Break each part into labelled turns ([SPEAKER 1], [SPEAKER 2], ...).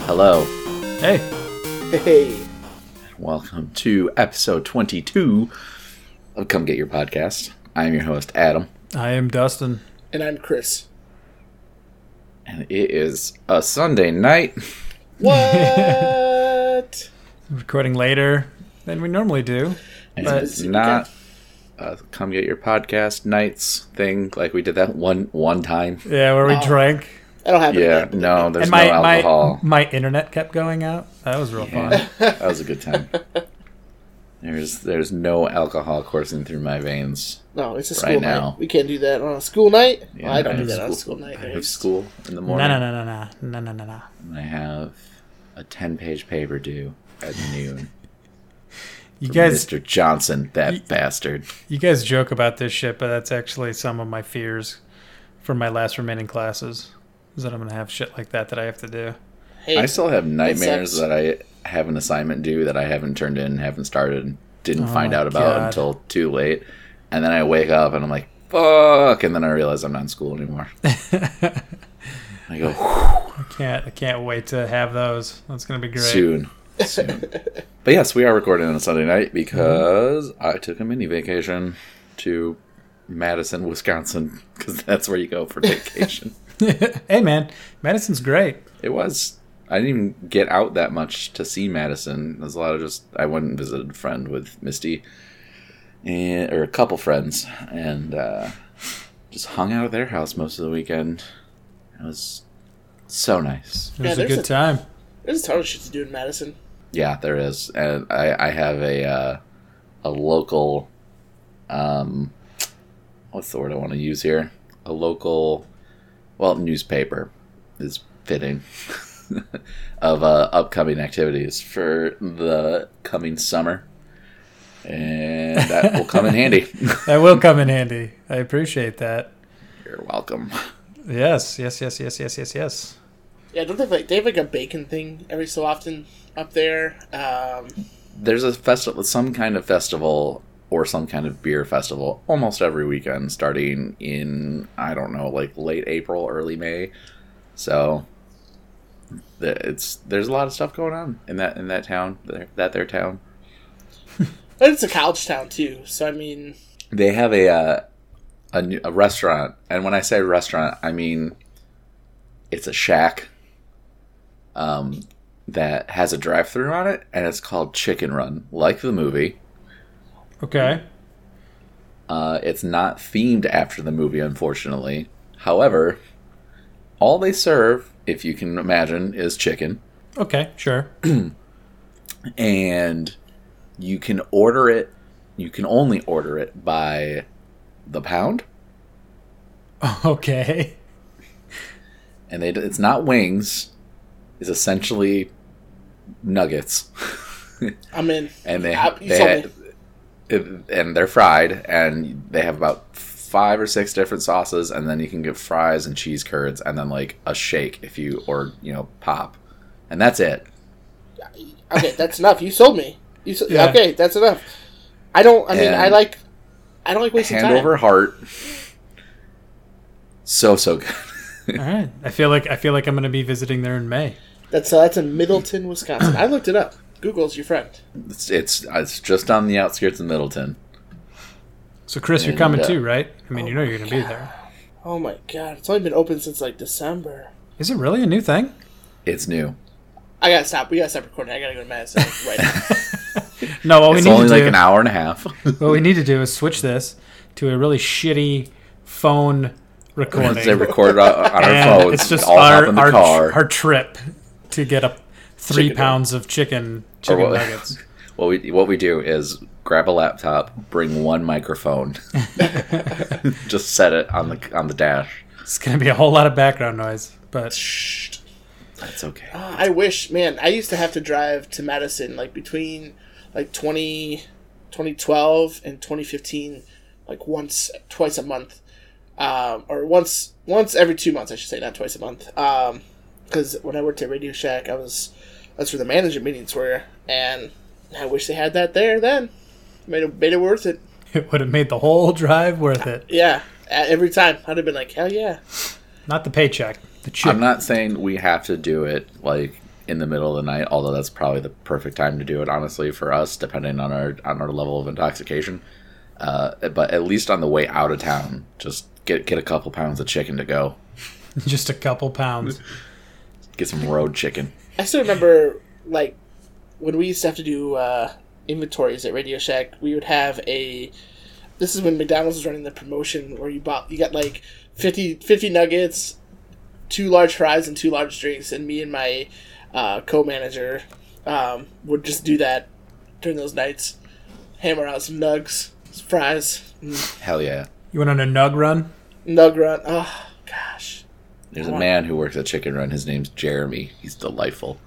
[SPEAKER 1] Hello.
[SPEAKER 2] Hey.
[SPEAKER 3] Hey.
[SPEAKER 1] Welcome to episode 22 of Come Get Your Podcast. I am your host, Adam.
[SPEAKER 2] I am Dustin.
[SPEAKER 3] And I'm Chris.
[SPEAKER 1] And it is a Sunday night.
[SPEAKER 3] What?
[SPEAKER 2] Recording later than we normally do.
[SPEAKER 1] And
[SPEAKER 2] But
[SPEAKER 1] it's not a Come Get Your Podcast nights thing like we did that one time.
[SPEAKER 2] yeah, where we drank.
[SPEAKER 3] I don't have it.
[SPEAKER 1] Yeah, no, there's
[SPEAKER 2] And
[SPEAKER 1] no alcohol.
[SPEAKER 2] my internet kept going out. That was real fun.
[SPEAKER 1] That was a good time. There's no alcohol coursing through my veins.
[SPEAKER 3] No, it's a
[SPEAKER 1] Right
[SPEAKER 3] school
[SPEAKER 1] now.
[SPEAKER 3] night. We can't do that on a school night.
[SPEAKER 1] Yeah,
[SPEAKER 3] Well, I don't
[SPEAKER 1] I
[SPEAKER 3] do
[SPEAKER 1] have
[SPEAKER 3] that on a
[SPEAKER 1] school-
[SPEAKER 3] school night.
[SPEAKER 1] I have school in the
[SPEAKER 2] No,
[SPEAKER 1] morning.
[SPEAKER 2] no, no.
[SPEAKER 1] And I have a 10-page paper due at noon.
[SPEAKER 2] You guys,
[SPEAKER 1] Mr. Johnson, that bastard.
[SPEAKER 2] you guys joke about this shit, but that's actually some of my fears for my last remaining classes. Is that I'm gonna have shit like that I have to do.
[SPEAKER 3] Hey,
[SPEAKER 1] I still have nightmares
[SPEAKER 3] sucks.
[SPEAKER 1] that I have an assignment due that I haven't turned in, haven't started, and didn't find
[SPEAKER 2] my
[SPEAKER 1] out about
[SPEAKER 2] God.
[SPEAKER 1] until too late. And then I wake up and I'm like, fuck, and then I realize I'm not in school anymore. I go,
[SPEAKER 2] I can't wait to have those. That's gonna be great.
[SPEAKER 1] soon. But yes, we are recording on a Sunday night because I took a mini vacation to Madison, Wisconsin, because that's where you go for vacation.
[SPEAKER 2] Hey man, Madison's great.
[SPEAKER 1] It was. I didn't even get out that much to see Madison. There's a lot of I went and visited a friend with Misty, or a couple friends, and just hung out at their house most of the weekend. It was so nice.
[SPEAKER 2] It was
[SPEAKER 3] Yeah,
[SPEAKER 2] a good time.
[SPEAKER 3] There's a ton of shit to do in Madison.
[SPEAKER 1] Yeah, there is, and I have a local, what's the word I want to use here? A local, newspaper is fitting. Of upcoming activities for the coming summer, and that will come in handy.
[SPEAKER 2] That will come in handy. I appreciate that.
[SPEAKER 1] You're welcome.
[SPEAKER 2] Yes.
[SPEAKER 3] Yeah, don't they have like a bacon thing every so often up there?
[SPEAKER 1] There's a festival, some kind of festival or some kind of beer festival almost every weekend, starting in, I don't know, like late April, early May. So there's a lot of stuff going on in that town, their town.
[SPEAKER 3] But it's a college town too, so I mean,
[SPEAKER 1] They have a restaurant, and when I say restaurant, I mean it's a shack that has a drive-thru on it, and it's called Chicken Run, like the movie.
[SPEAKER 2] Okay.
[SPEAKER 1] It's not themed after the movie, unfortunately. However, all they serve, if you can imagine, is chicken.
[SPEAKER 2] Okay, sure.
[SPEAKER 1] And you can order it. You can only order it by the pound.
[SPEAKER 2] Okay.
[SPEAKER 1] And it's not wings. It's essentially nuggets.
[SPEAKER 3] I'm in.
[SPEAKER 1] And
[SPEAKER 3] You sold me.
[SPEAKER 1] and they're fried, and they have about 5 or 6 different sauces, and then you can get fries and cheese curds, and then like a shake if you, or pop, and that's it.
[SPEAKER 3] Okay, that's enough. You sold me.
[SPEAKER 2] Yeah.
[SPEAKER 3] Okay, that's enough. I don't like wasting
[SPEAKER 1] Hand
[SPEAKER 3] time.
[SPEAKER 1] over heart. So good.
[SPEAKER 2] All right. I feel like I'm going to be visiting there in May.
[SPEAKER 3] That's in Middleton, Wisconsin. I looked it up. Google's your friend.
[SPEAKER 1] It's just on the outskirts of Middleton.
[SPEAKER 2] So Chris, you're
[SPEAKER 1] And,
[SPEAKER 2] coming too, right? I mean, you know you're going to be there.
[SPEAKER 3] Oh my god, it's only been open since like December.
[SPEAKER 2] Is it really a new thing?
[SPEAKER 1] It's new.
[SPEAKER 3] I gotta stop. We gotta stop recording. I gotta go to Madison right now.
[SPEAKER 2] No, what we
[SPEAKER 1] It's
[SPEAKER 2] need
[SPEAKER 1] only
[SPEAKER 2] to
[SPEAKER 1] like
[SPEAKER 2] do.
[SPEAKER 1] an hour and a half.
[SPEAKER 2] What we need to do is switch this to a really shitty phone recording.
[SPEAKER 1] They record on our
[SPEAKER 2] And
[SPEAKER 1] phones.
[SPEAKER 2] it's just
[SPEAKER 1] all hop in the car.
[SPEAKER 2] our trip to get up 3
[SPEAKER 3] Chicken
[SPEAKER 2] pounds of chicken
[SPEAKER 1] Or what-
[SPEAKER 2] nuggets.
[SPEAKER 1] What we do is grab a laptop, bring one microphone, just set it on the dash.
[SPEAKER 2] It's going to be a whole lot of background noise, but
[SPEAKER 3] Shh.
[SPEAKER 1] That's okay.
[SPEAKER 3] I wish, man. I used to have to drive to Madison like between like 2012 and 2015, like twice a month, or once every 2 months, I should say, not twice a month. Because when I worked at Radio Shack, that's where the management meetings were, and I wish they had that there then. Made it worth it.
[SPEAKER 2] it would have made the whole drive worth it.
[SPEAKER 3] Yeah, every time I'd have been like, hell yeah.
[SPEAKER 2] Not the paycheck, the chip.
[SPEAKER 1] I'm not saying we have to do it like in the middle of the night, although that's probably the perfect time to do it, honestly, for us, depending on our level of intoxication. But at least on the way out of town, just get a couple pounds of chicken to go.
[SPEAKER 2] Just a couple pounds.
[SPEAKER 1] Get some road chicken.
[SPEAKER 3] I still remember, like, when we used to have to do inventories at Radio Shack, we would have a... This is when McDonald's was running the promotion where you got, like, 50 nuggets, 2 large fries, and 2 large drinks, and me and my co-manager would just do that during those nights. Hammer out some nugs, some fries.
[SPEAKER 1] Hell yeah.
[SPEAKER 2] You went on a nug run?
[SPEAKER 3] Nug run. Oh, gosh.
[SPEAKER 1] There's a man who works at Chicken Run. His name's Jeremy. He's delightful.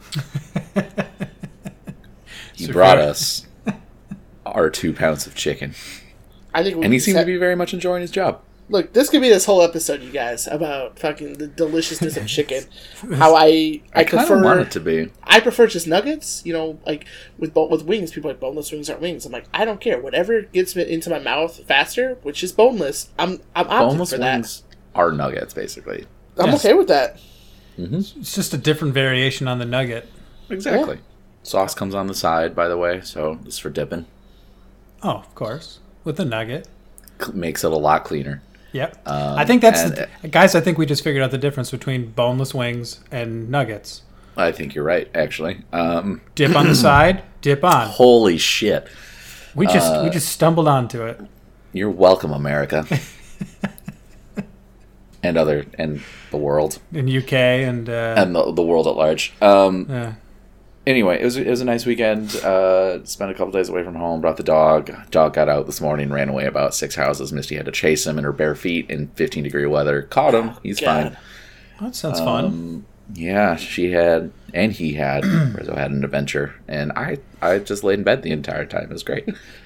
[SPEAKER 1] He brought us our 2 pounds of chicken.
[SPEAKER 3] I think
[SPEAKER 1] and he seemed to be very much enjoying his job.
[SPEAKER 3] Look, this could be this whole episode, you guys, about fucking the deliciousness of chicken. How I prefer
[SPEAKER 1] want it to be.
[SPEAKER 3] I prefer just nuggets. You know, like with wings, people are like boneless wings aren't wings. I'm like, I don't care. Whatever gets me into my mouth faster, which is boneless, I'm
[SPEAKER 1] boneless
[SPEAKER 3] for that.
[SPEAKER 1] Wings are nuggets, basically.
[SPEAKER 3] I'm okay with that.
[SPEAKER 1] Mm-hmm.
[SPEAKER 2] It's just a different variation on the nugget.
[SPEAKER 1] Exactly. Yeah. Sauce comes on the side, by the way, so it's for dipping.
[SPEAKER 2] Oh, of course. With the nugget.
[SPEAKER 1] Makes it a lot cleaner.
[SPEAKER 2] Yep. I think that's... guys, I think we just figured out the difference between boneless wings and nuggets.
[SPEAKER 1] I think you're right, actually.
[SPEAKER 2] Dip on the side, dip on.
[SPEAKER 1] Holy shit.
[SPEAKER 2] We just stumbled onto it.
[SPEAKER 1] You're welcome, America. and the world.
[SPEAKER 2] In UK and
[SPEAKER 1] the world at large.
[SPEAKER 2] Yeah.
[SPEAKER 1] Anyway, it was a nice weekend. Spent a couple days away from home. Brought the dog. Dog got out this morning. Ran away about 6 houses. Misty had to chase him in her bare feet in 15-degree weather. Caught him. He's fine.
[SPEAKER 2] Oh, that sounds fun.
[SPEAKER 1] Yeah, she had, and he had. Rizzo had an adventure, and I just laid in bed the entire time. It was great.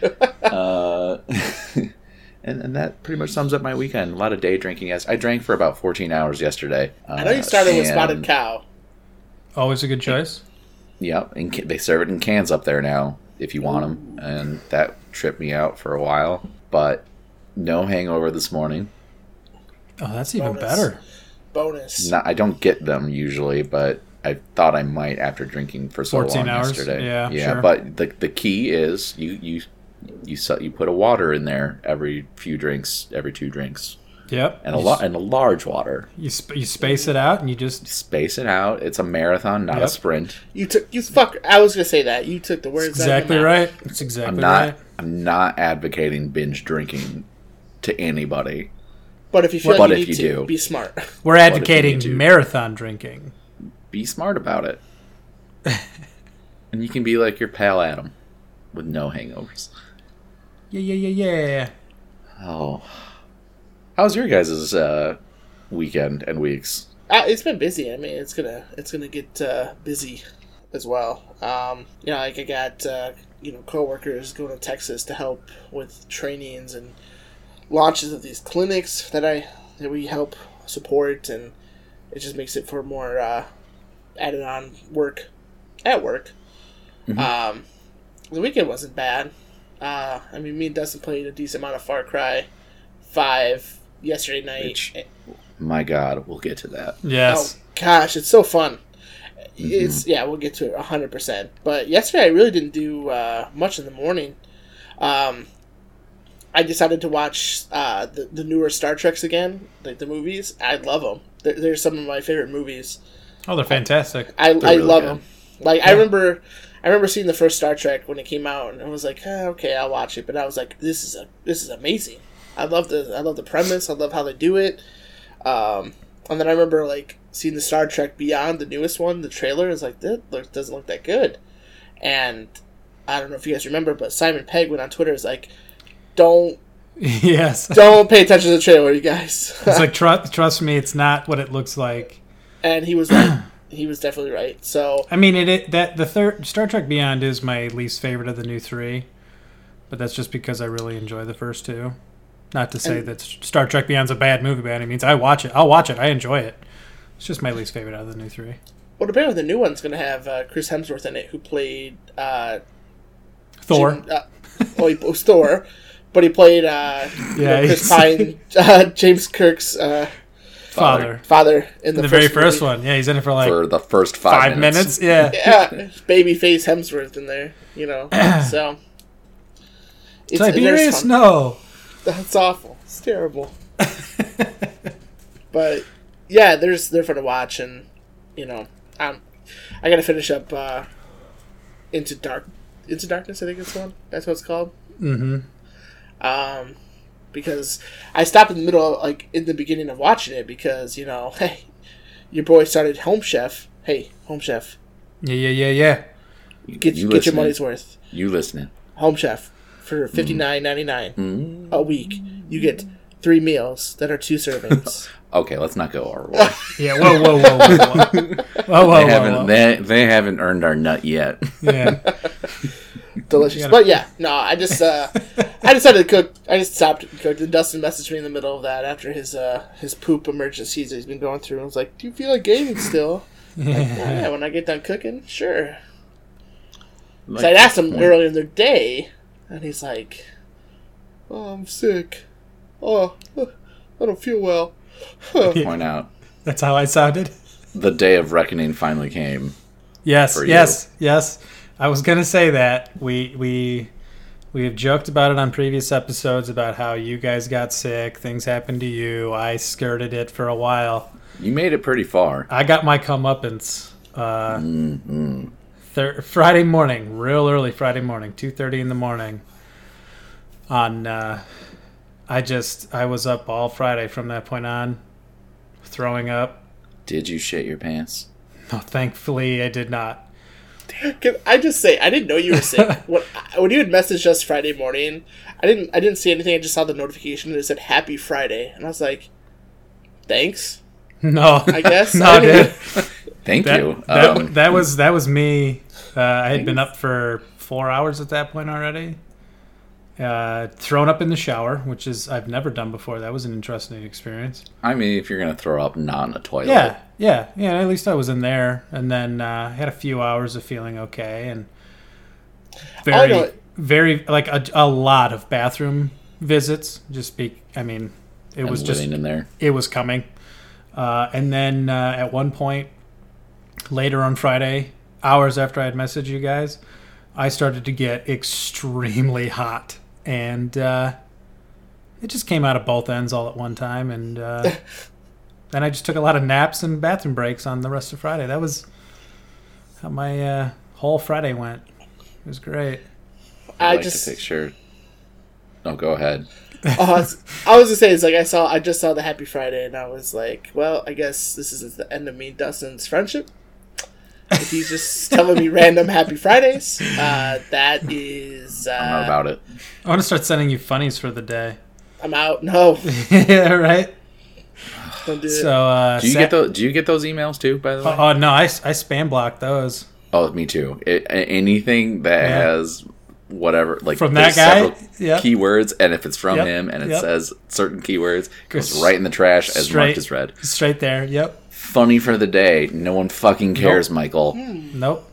[SPEAKER 1] And that pretty much sums up my weekend. A lot of day drinking. Yes, I drank for about 14 hours yesterday.
[SPEAKER 3] I know you started with Spotted Cow.
[SPEAKER 2] Always a good choice.
[SPEAKER 1] Yep, and they serve it in cans up there now if you want them, and that tripped me out for a while. But no hangover this morning.
[SPEAKER 2] Oh, that's even better.
[SPEAKER 3] Bonus.
[SPEAKER 1] I don't get them usually, but I thought I might after drinking for so
[SPEAKER 2] 14
[SPEAKER 1] long
[SPEAKER 2] hours?
[SPEAKER 1] yesterday.
[SPEAKER 2] Yeah,
[SPEAKER 1] Sure. But the key is you put a water in there every 2 drinks.
[SPEAKER 2] Yep.
[SPEAKER 1] And a large water.
[SPEAKER 2] You space it out and you just
[SPEAKER 1] space it out. It's a marathon, not a sprint.
[SPEAKER 3] I was gonna say that. You took the words
[SPEAKER 2] exactly right. It's exactly right.
[SPEAKER 1] I'm not advocating binge drinking to anybody.
[SPEAKER 3] But if you feel like you need to, be smart.
[SPEAKER 2] We're advocating marathon drinking.
[SPEAKER 1] Be smart about it. And you can be like your pal Adam with no hangovers.
[SPEAKER 2] Yeah.
[SPEAKER 1] Oh. How's your guys' weekend and weeks?
[SPEAKER 3] It's been busy. I mean, it's gonna get busy as well. Like I got coworkers going to Texas to help with trainings and launches of these clinics that we help support, and it just makes it for more added on work at work. Mm-hmm. The weekend wasn't bad. Me and Dustin played a decent amount of Far Cry 5 yesterday night.
[SPEAKER 1] Which, my God, we'll get to that.
[SPEAKER 2] Yes.
[SPEAKER 3] Oh gosh, it's so fun.
[SPEAKER 1] Mm-hmm.
[SPEAKER 3] We'll get to it 100%. But yesterday I really didn't do much in the morning. I decided to watch the newer Star Treks again, like the movies. I love them. They're some of my favorite movies.
[SPEAKER 2] Oh, they're fantastic.
[SPEAKER 3] I
[SPEAKER 1] really
[SPEAKER 3] love
[SPEAKER 1] good.
[SPEAKER 3] them. Like I remember seeing the first Star Trek when it came out, and I was like, okay, I'll watch it. But I was like, this is amazing. I love the premise. I love how they do it. And then I remember like seeing the Star Trek Beyond, the newest one, the trailer. Is like, that doesn't look that good. And I don't know if you guys remember, but Simon Pegg went on Twitter. Is like, don't pay attention to the trailer, you guys.
[SPEAKER 2] It's like trust me, it's not what it looks like.
[SPEAKER 3] And he was right. He was definitely right. So
[SPEAKER 2] I mean, the third Star Trek Beyond is my least favorite of the new 3, but that's just because I really enjoy the first 2. Not to say that Star Trek Beyond's a bad movie by any means. I'll watch it. I enjoy it. It's just my least favorite out of the new 3.
[SPEAKER 3] Well, apparently the new one's going to have Chris Hemsworth in it, who played
[SPEAKER 2] Thor.
[SPEAKER 3] He was Thor, but he played Chris Pine, James Kirk's
[SPEAKER 2] Father.
[SPEAKER 3] Father in
[SPEAKER 2] The very first
[SPEAKER 3] movie.
[SPEAKER 2] one. Yeah, he's in it for like
[SPEAKER 1] for the first
[SPEAKER 2] 5 minutes. Yeah.
[SPEAKER 3] Yeah, babyface Hemsworth in there, so.
[SPEAKER 2] Tiberius,
[SPEAKER 3] fun.
[SPEAKER 2] no.
[SPEAKER 3] That's awful. It's terrible. But, yeah, they're fun to watch, and, I gotta finish up, Into Darkness, I think it's one. That's what it's called.
[SPEAKER 2] Mm-hmm.
[SPEAKER 3] Because I stopped in the middle, in the beginning of watching it because, hey, your boy started Home Chef. Hey, Home Chef.
[SPEAKER 2] Yeah.
[SPEAKER 3] Get your money's worth.
[SPEAKER 1] You listening.
[SPEAKER 3] Home Chef for $59.99 a week. You get 3 meals that are 2 servings.
[SPEAKER 1] Okay, let's not go our way.
[SPEAKER 2] Yeah, whoa.
[SPEAKER 1] They haven't earned our nut yet.
[SPEAKER 2] Yeah.
[SPEAKER 3] Delicious. But yeah, no, I decided to cook. I just stopped and cooked. And Dustin messaged me in the middle of that after his poop emergencies that he's been going through. I was like, "Do you feel like gaming still?" Yeah, when I get done cooking, sure. So I asked him earlier in the day, and he's like, "Oh, I'm sick. Oh, I don't feel well."
[SPEAKER 1] Point out.
[SPEAKER 2] That's how I sounded.
[SPEAKER 1] The day of reckoning finally came.
[SPEAKER 2] Yes.
[SPEAKER 1] For you.
[SPEAKER 2] Yes. I was gonna say that we have joked about it on previous episodes about how you guys got sick, things happened to you. I skirted it for a while.
[SPEAKER 1] You made it pretty far.
[SPEAKER 2] I got my comeuppance. Friday morning, real early Friday morning, 2:30 in the morning. I was up all Friday from that point on, throwing up.
[SPEAKER 1] Did you shit your pants?
[SPEAKER 2] No, thankfully I did not.
[SPEAKER 3] Can I just say I didn't know you were sick when you had messaged us Friday morning. I didn't see anything. I just saw the notification that it said Happy Friday, and I was like, "Thanks."
[SPEAKER 2] No,
[SPEAKER 3] I guess
[SPEAKER 2] no, dude.
[SPEAKER 1] Thank you.
[SPEAKER 2] That was me. I had been up for 4 hours at that point already. Thrown up in the shower, which is I've never done before. That was an interesting experience.
[SPEAKER 1] I mean, if you're gonna throw up, not in a toilet.
[SPEAKER 2] Yeah. At least I was in there, and then had a few hours of feeling okay, and very like a lot of bathroom visits. It was just
[SPEAKER 1] in there.
[SPEAKER 2] It was coming, and then at one point later on Friday, hours after I had messaged you guys, I started to get extremely hot. And it just came out of both ends all at one time. And then I just took a lot of naps and bathroom breaks on the rest of Friday. That was how my whole Friday went. It was great.
[SPEAKER 1] I like to picture. No, go ahead.
[SPEAKER 3] I was gonna say I just saw the Happy Friday and I was like, well, I guess this is the end of me and Dustin's friendship. If he's just telling me random Happy Fridays, that is.
[SPEAKER 1] I'm not about it.
[SPEAKER 2] I want to start sending you funnies for the day.
[SPEAKER 3] I'm out. No.
[SPEAKER 2] Yeah, right.
[SPEAKER 3] Don't do it.
[SPEAKER 2] So,
[SPEAKER 1] do you get those emails too? By the way.
[SPEAKER 2] Oh no, I spam block those.
[SPEAKER 1] Oh, me too. Anything that has whatever, like
[SPEAKER 2] from that guy,
[SPEAKER 1] keywords, and if it's from him and it says certain keywords, goes right in the trash as marked as read.
[SPEAKER 2] Straight there. Yep.
[SPEAKER 1] Funny for the day. No one fucking cares, Michael.
[SPEAKER 2] Nope.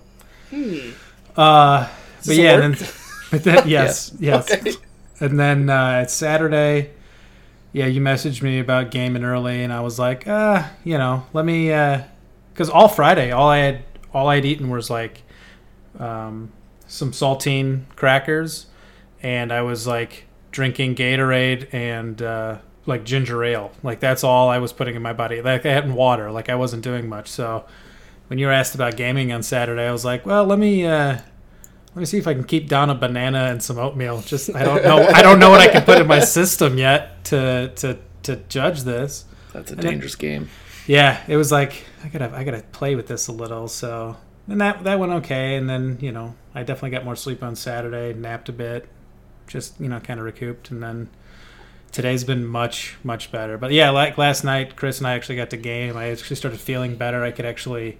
[SPEAKER 2] But yeah, yes.
[SPEAKER 3] Okay.
[SPEAKER 2] And then it's Saturday. Yeah, you messaged me about gaming early, and I was like, let me, because all Friday, all I'd eaten was like some saltine crackers, and I was like drinking Gatorade and like ginger ale. Like that's all I was putting in my body. Like I had water. Like I wasn't doing much. So when you were asked about gaming on Saturday, I was like, well, let me see if I can keep down a banana and some oatmeal. Just I don't know what I can put in my system yet to judge this.
[SPEAKER 1] That's a dangerous game.
[SPEAKER 2] Yeah, it was like I gotta play with this a little. So and that went okay. And then I definitely got more sleep on Saturday, napped a bit, just kind of recouped, and then today's been much better. But yeah, like last night, Chris and I actually got to game. I actually started feeling better. I could actually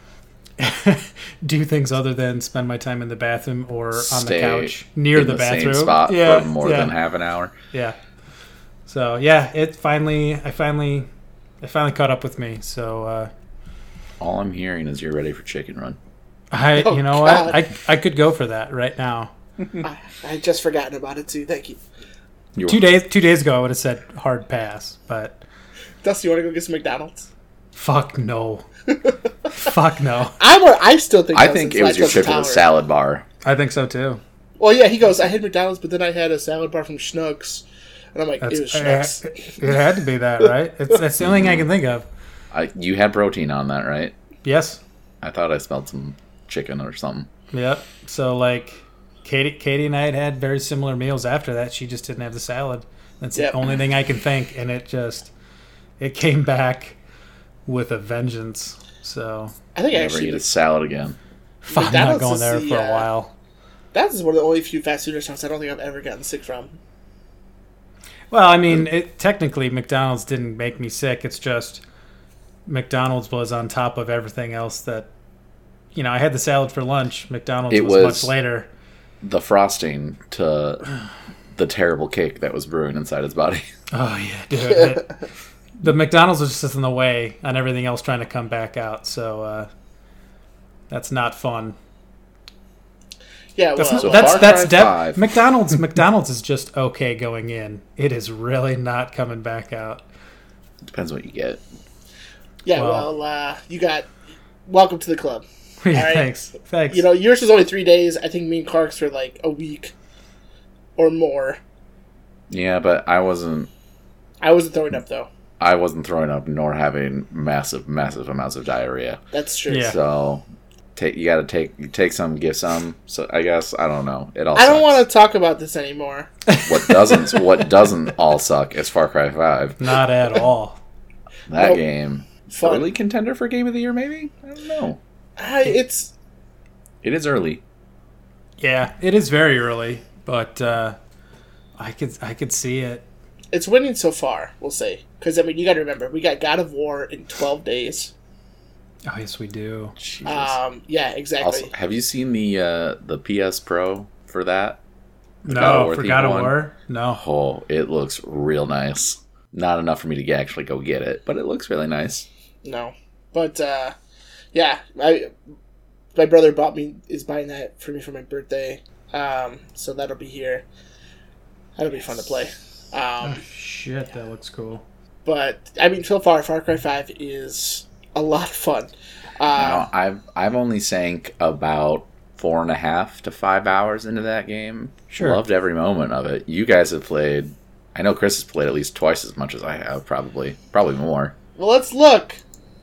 [SPEAKER 2] do things other than spend my time in the bathroom or on the couch near the bathroom
[SPEAKER 1] same spot for more than half an hour.
[SPEAKER 2] Yeah. So yeah, I finally caught up with me. So
[SPEAKER 1] all I'm hearing is you're ready for Chicken Run.
[SPEAKER 2] What? I could go for that right now.
[SPEAKER 3] I just forgotten about it too. Thank you.
[SPEAKER 2] 2 days ago, I would have said hard pass, but
[SPEAKER 3] Dusty, you want to go get some McDonald's?
[SPEAKER 2] Fuck no. Fuck no.
[SPEAKER 3] I still think.
[SPEAKER 1] I think it was your trip to the salad bar.
[SPEAKER 2] I think so too.
[SPEAKER 3] Well, yeah, he goes, I had McDonald's, but then I had a salad bar from Schnucks. And I'm like, it was Schnucks.
[SPEAKER 2] It had to be that, right? That's the only thing I can think of.
[SPEAKER 1] You had protein on that, right?
[SPEAKER 2] Yes.
[SPEAKER 1] I thought I smelled some chicken or something.
[SPEAKER 2] Yep. So, like, Katie and I had very similar meals after that. She just didn't have the salad. That's the only thing I can think. And it came back with a vengeance. So
[SPEAKER 3] I think I
[SPEAKER 1] never
[SPEAKER 3] actually
[SPEAKER 1] eat a salad again.
[SPEAKER 2] I'm not going there for a while.
[SPEAKER 3] That is one of the only few fast food restaurants I don't think I've ever gotten sick from.
[SPEAKER 2] Well, I mean, technically McDonald's didn't make me sick. It's just McDonald's was on top of everything else that, I had the salad for lunch. McDonald's was much later.
[SPEAKER 1] The frosting to the terrible cake that was brewing inside his body.
[SPEAKER 2] Oh, yeah, dude. The McDonald's was just in the way on everything else trying to come back out. So that's not fun.
[SPEAKER 3] Yeah, well,
[SPEAKER 2] that's depth. McDonald's is just okay going in. It is really not coming back out.
[SPEAKER 1] Depends what you get.
[SPEAKER 3] Yeah, well, you got welcome to the club.
[SPEAKER 2] Yeah, right? Thanks.
[SPEAKER 3] Yours was only 3 days. I think me and Clark's were like a week or more.
[SPEAKER 1] Yeah, but I wasn't
[SPEAKER 3] throwing up though.
[SPEAKER 1] I wasn't throwing up nor having massive amounts of diarrhea.
[SPEAKER 3] That's true.
[SPEAKER 2] Yeah.
[SPEAKER 1] So you got to take some, give some. So I guess I don't know. It all.
[SPEAKER 3] I don't want to talk about this anymore.
[SPEAKER 1] What doesn't all suck is Far Cry 5.
[SPEAKER 2] Not at all.
[SPEAKER 1] That game,
[SPEAKER 3] fun.
[SPEAKER 1] Early contender for Game of the Year, maybe. I don't know.
[SPEAKER 3] It
[SPEAKER 1] is early.
[SPEAKER 2] Yeah, it is very early, but I could see it.
[SPEAKER 3] It's winning so far, we'll say. Because you got to remember, we got God of War in 12 days.
[SPEAKER 2] Oh yes, we do.
[SPEAKER 3] Jesus. Yeah, exactly.
[SPEAKER 1] Also, have you seen the PS Pro for that?
[SPEAKER 2] No, for God of War? No.
[SPEAKER 1] Oh, it looks real nice. Not enough for me to actually go get it, but it looks really nice.
[SPEAKER 3] No, but yeah, my brother is buying that for me for my birthday. So that'll be here. That'll be fun to play.
[SPEAKER 2] Shit, that looks cool.
[SPEAKER 3] But I mean, so far, Far Cry 5 is a lot of fun.
[SPEAKER 1] I've only sank about 4.5 to 5 hours into that game.
[SPEAKER 2] Sure,
[SPEAKER 1] loved every moment of it. You guys have played. I know Chris has played at least twice as much as I have, probably more.
[SPEAKER 3] Well, let's look.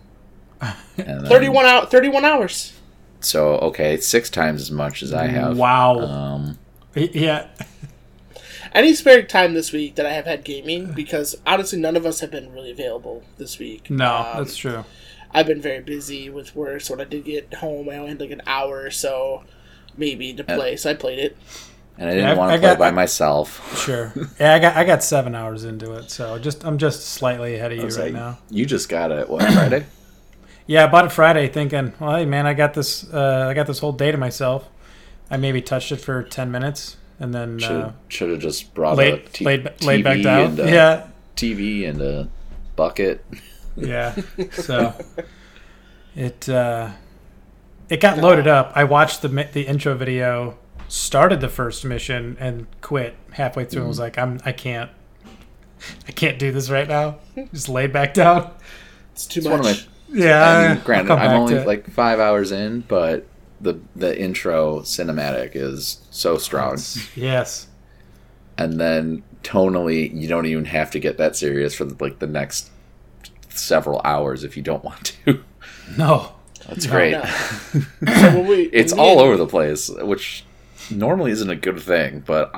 [SPEAKER 3] 31 hours.
[SPEAKER 1] So okay, 6 times as much as I have.
[SPEAKER 2] Wow. Yeah.
[SPEAKER 3] Any spare time this week that I have had gaming, because honestly, none of us have been really available this week.
[SPEAKER 2] No, that's true.
[SPEAKER 3] I've been very busy with work, so when I did get home, I only had like an hour or so, maybe, to play. So I played it.
[SPEAKER 1] And I didn't want to play by myself.
[SPEAKER 2] Sure. Yeah, I got 7 hours into it, so I'm just slightly ahead of you right now.
[SPEAKER 1] You just got it, what, Friday?
[SPEAKER 2] Yeah, I bought it Friday thinking, well, hey, man, I got this whole day to myself. I maybe touched it for 10 minutes, and then...
[SPEAKER 1] Should have just brought
[SPEAKER 2] laid back down.
[SPEAKER 1] TV and a bucket.
[SPEAKER 2] Yeah, so... It got loaded up. I watched the intro video, started the first mission, and quit halfway through and was like, I can't do this right now. Just laid back down.
[SPEAKER 3] It's too much.
[SPEAKER 2] Yeah,
[SPEAKER 1] I mean, granted, I'm only like 5 hours in, but the intro cinematic is so strong.
[SPEAKER 2] Yes.
[SPEAKER 1] And then tonally, you don't even have to get that serious for like the next several hours if you don't want to.
[SPEAKER 2] No.
[SPEAKER 1] That's great.
[SPEAKER 3] No. So
[SPEAKER 1] it's all over the place, which normally isn't a good thing, but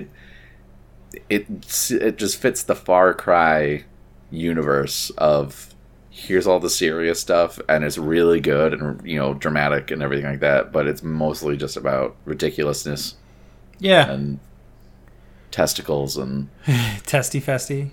[SPEAKER 1] it just fits the Far Cry universe of here's all the serious stuff, and it's really good and dramatic and everything like that, but it's mostly just about ridiculousness.
[SPEAKER 2] Yeah.
[SPEAKER 1] And testicles and
[SPEAKER 2] testy festy.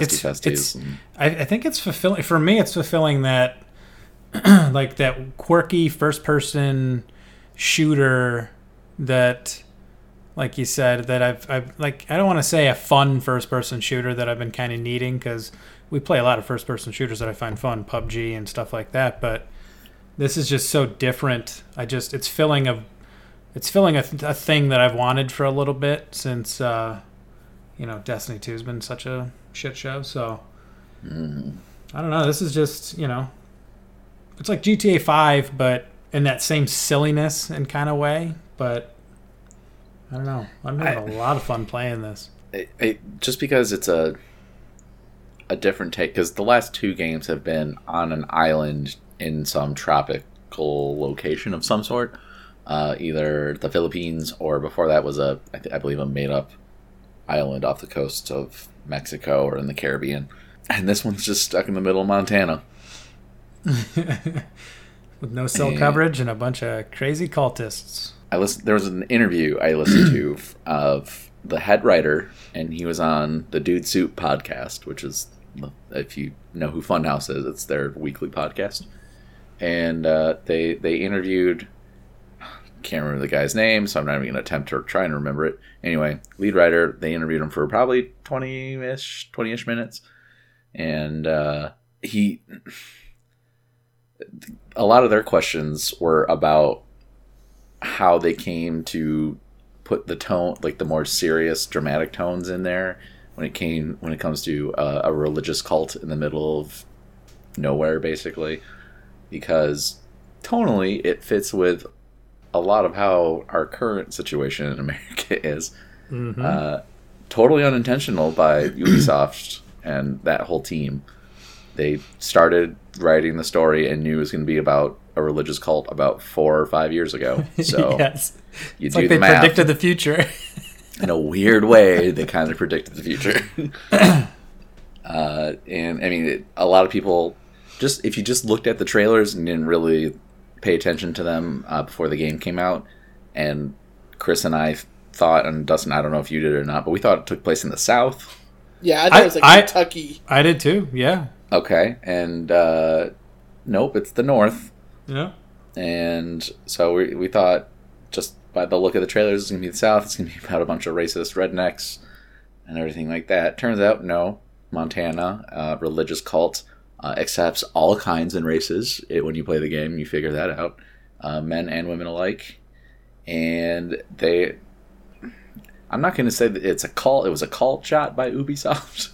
[SPEAKER 2] I think it's fulfilling for me. It's fulfilling that like that quirky first person shooter that, like you said, that I've like, I don't want to say a fun first person shooter that I've been kind of needing, because we play a lot of first person shooters that I find fun, PUBG and stuff like that, but this is just so different. It's filling a thing that I've wanted for a little bit since Destiny 2 has been such a shit show. So I don't know. This is just, it's like GTA 5, but in that same silliness and kind of way. But I don't know. I'm having a lot of fun playing this.
[SPEAKER 1] Just because it's a different take, because the last two games have been on an island in some tropical location of some sort, either the Philippines or before that was I believe a made-up island off the coast of Mexico or in the Caribbean, and this one's just stuck in the middle of Montana
[SPEAKER 2] with no cell coverage and a bunch of crazy cultists.
[SPEAKER 1] There was an interview I listened to of the head writer, and he was on the Dude Soup podcast, which is, if you know who Funhouse is, it's their weekly podcast. And they interviewed, can't remember the guy's name, so I'm not even going to attempt to try and remember it. Anyway, lead writer, they interviewed him for probably 20-ish minutes. And a lot of their questions were about how they came to put the tone, like the more serious, dramatic tones in there when it comes to a religious cult in the middle of nowhere, basically, because tonally it fits with a lot of how our current situation in America is. Mm-hmm. Totally unintentional by Ubisoft and that whole team. They started writing the story and knew it was going to be about a religious cult about 4 or 5 years ago. So
[SPEAKER 2] yes.
[SPEAKER 1] It's
[SPEAKER 2] like they predicted the future.
[SPEAKER 1] In a weird way, they kind of predicted the future. And I mean, a lot of people, if you just looked at the trailers and didn't really pay attention to them before the game came out, and Chris and I thought, and Dustin, I don't know if you did or not, but we thought it took place in the South.
[SPEAKER 3] Yeah, I thought it was like Kentucky.
[SPEAKER 2] I did too, yeah.
[SPEAKER 1] Okay, and nope, it's the North.
[SPEAKER 2] Yeah.
[SPEAKER 1] And so we thought, just by the look of the trailers, it's going to be the South. It's going to be about a bunch of racist rednecks and everything like that. Turns out, no. Montana, religious cult, accepts all kinds and races. When you play the game, you figure that out. Men and women alike. And I'm not going to say that it's a cult. It was a cult shot by Ubisoft.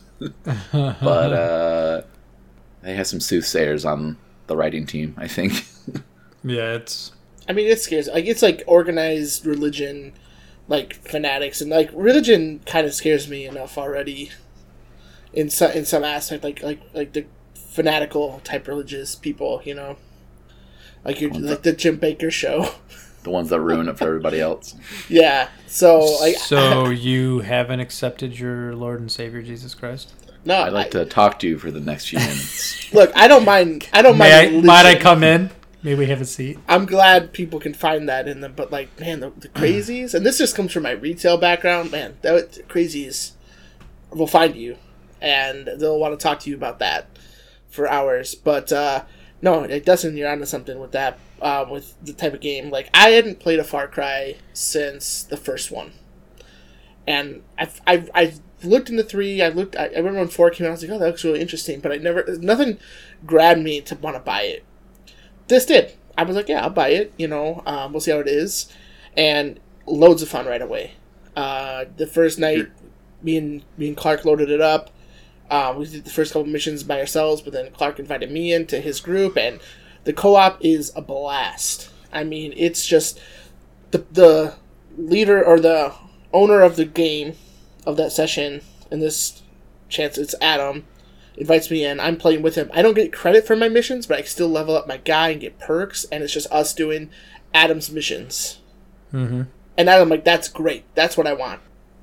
[SPEAKER 1] But they have some soothsayers on the writing team, I think.
[SPEAKER 2] Yeah,
[SPEAKER 3] it scares. Like, it's like organized religion, like fanatics, and like religion kind of scares me enough already. In some aspect, like the fanatical type religious people, like the Jim Bakker show.
[SPEAKER 1] The ones that ruin it for everybody else.
[SPEAKER 2] Yeah. So you haven't accepted your Lord and Savior Jesus Christ?
[SPEAKER 3] No.
[SPEAKER 1] I'd like to talk to you for the next few minutes.
[SPEAKER 3] Look, I don't mind.
[SPEAKER 2] Might I come in? May we have a seat?
[SPEAKER 3] I'm glad people can find that in them, but like, man, the crazies, and this just comes from my retail background, man. The crazies will find you, and they'll want to talk to you about that for hours. But no, Dustin, you're onto something with that. With the type of game, like, I hadn't played a Far Cry since the first one, and I've looked into 3. I remember when 4 came out. I was like, oh, that looks really interesting, but nothing grabbed me to want to buy it. This did. I was like, yeah, I'll buy it. We'll see how it is, and loads of fun right away. The first night, me and Clark loaded it up. We did the first couple missions by ourselves, but then Clark invited me into his group, and the co-op is a blast. I mean, it's just the leader or the owner of the game of that session, in this chance it's Adam, invites me in. I'm playing with him. I don't get credit for my missions, but I still level up my guy and get perks, and it's just us doing Adam's missions.
[SPEAKER 2] Mm-hmm.
[SPEAKER 3] And I'm like, that's great. That's what I want.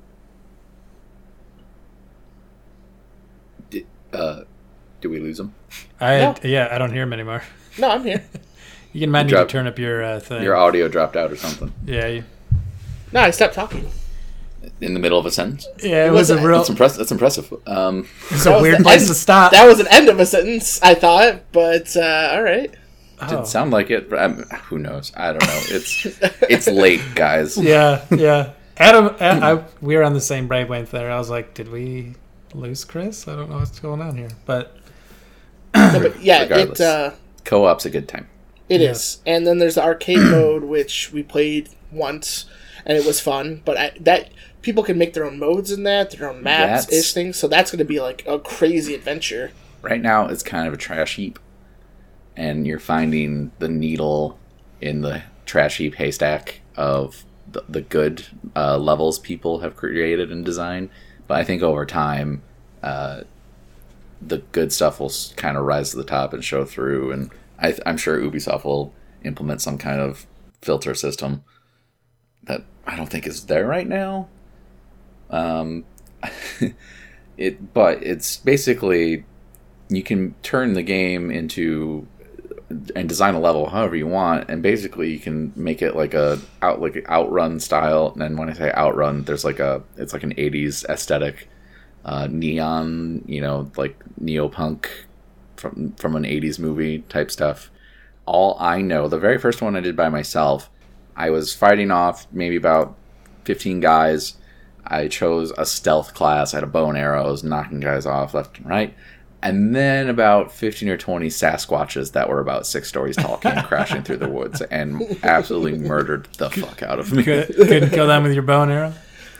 [SPEAKER 1] Did we lose him?
[SPEAKER 3] No.
[SPEAKER 2] Yeah, I don't hear him anymore.
[SPEAKER 3] No, I'm here.
[SPEAKER 2] You can mind me to turn up your thing.
[SPEAKER 1] Your audio dropped out or something.
[SPEAKER 2] Yeah.
[SPEAKER 3] No, I stopped talking.
[SPEAKER 1] In the middle of a sentence?
[SPEAKER 2] Yeah, it was a real...
[SPEAKER 1] That's impressive.
[SPEAKER 2] It's a weird place to stop.
[SPEAKER 3] That was an end of a sentence, I thought, but all right.
[SPEAKER 1] Didn't sound like it, but who knows? I don't know. It's late, guys.
[SPEAKER 2] Yeah. Adam, we were on the same wavelength there. I was like, did we lose Chris? I don't know what's going on here, but...
[SPEAKER 3] No, but yeah,
[SPEAKER 1] regardless, co-op's a good time.
[SPEAKER 3] It is. And then there's the arcade mode, which we played once, and it was fun, but that people can make their own modes in that, their own maps-ish things, so that's going to be like a crazy adventure.
[SPEAKER 1] right now it's kind of a trash heap, and you're finding the needle in the trash heap haystack of the good levels people have created and designed. But I think over time, the good stuff will kind of rise to the top and show through, and I'm sure Ubisoft will implement some kind of filter system that I don't think is there right now. But it's basically, you can turn the game into and design a level however you want, and basically you can make it like outrun style. And when I say outrun, there's it's like an 80s aesthetic, neon, like neopunk from an 80s movie type stuff. All I know, the very first one I did by myself, I was fighting off maybe about 15 guys. I chose a stealth class. I had a bow and arrows, knocking guys off left and right. And then about 15 or 20 Sasquatches that were about 6 stories tall came crashing through the woods and absolutely murdered the fuck out of me.
[SPEAKER 2] Couldn't kill them with your bow and arrow?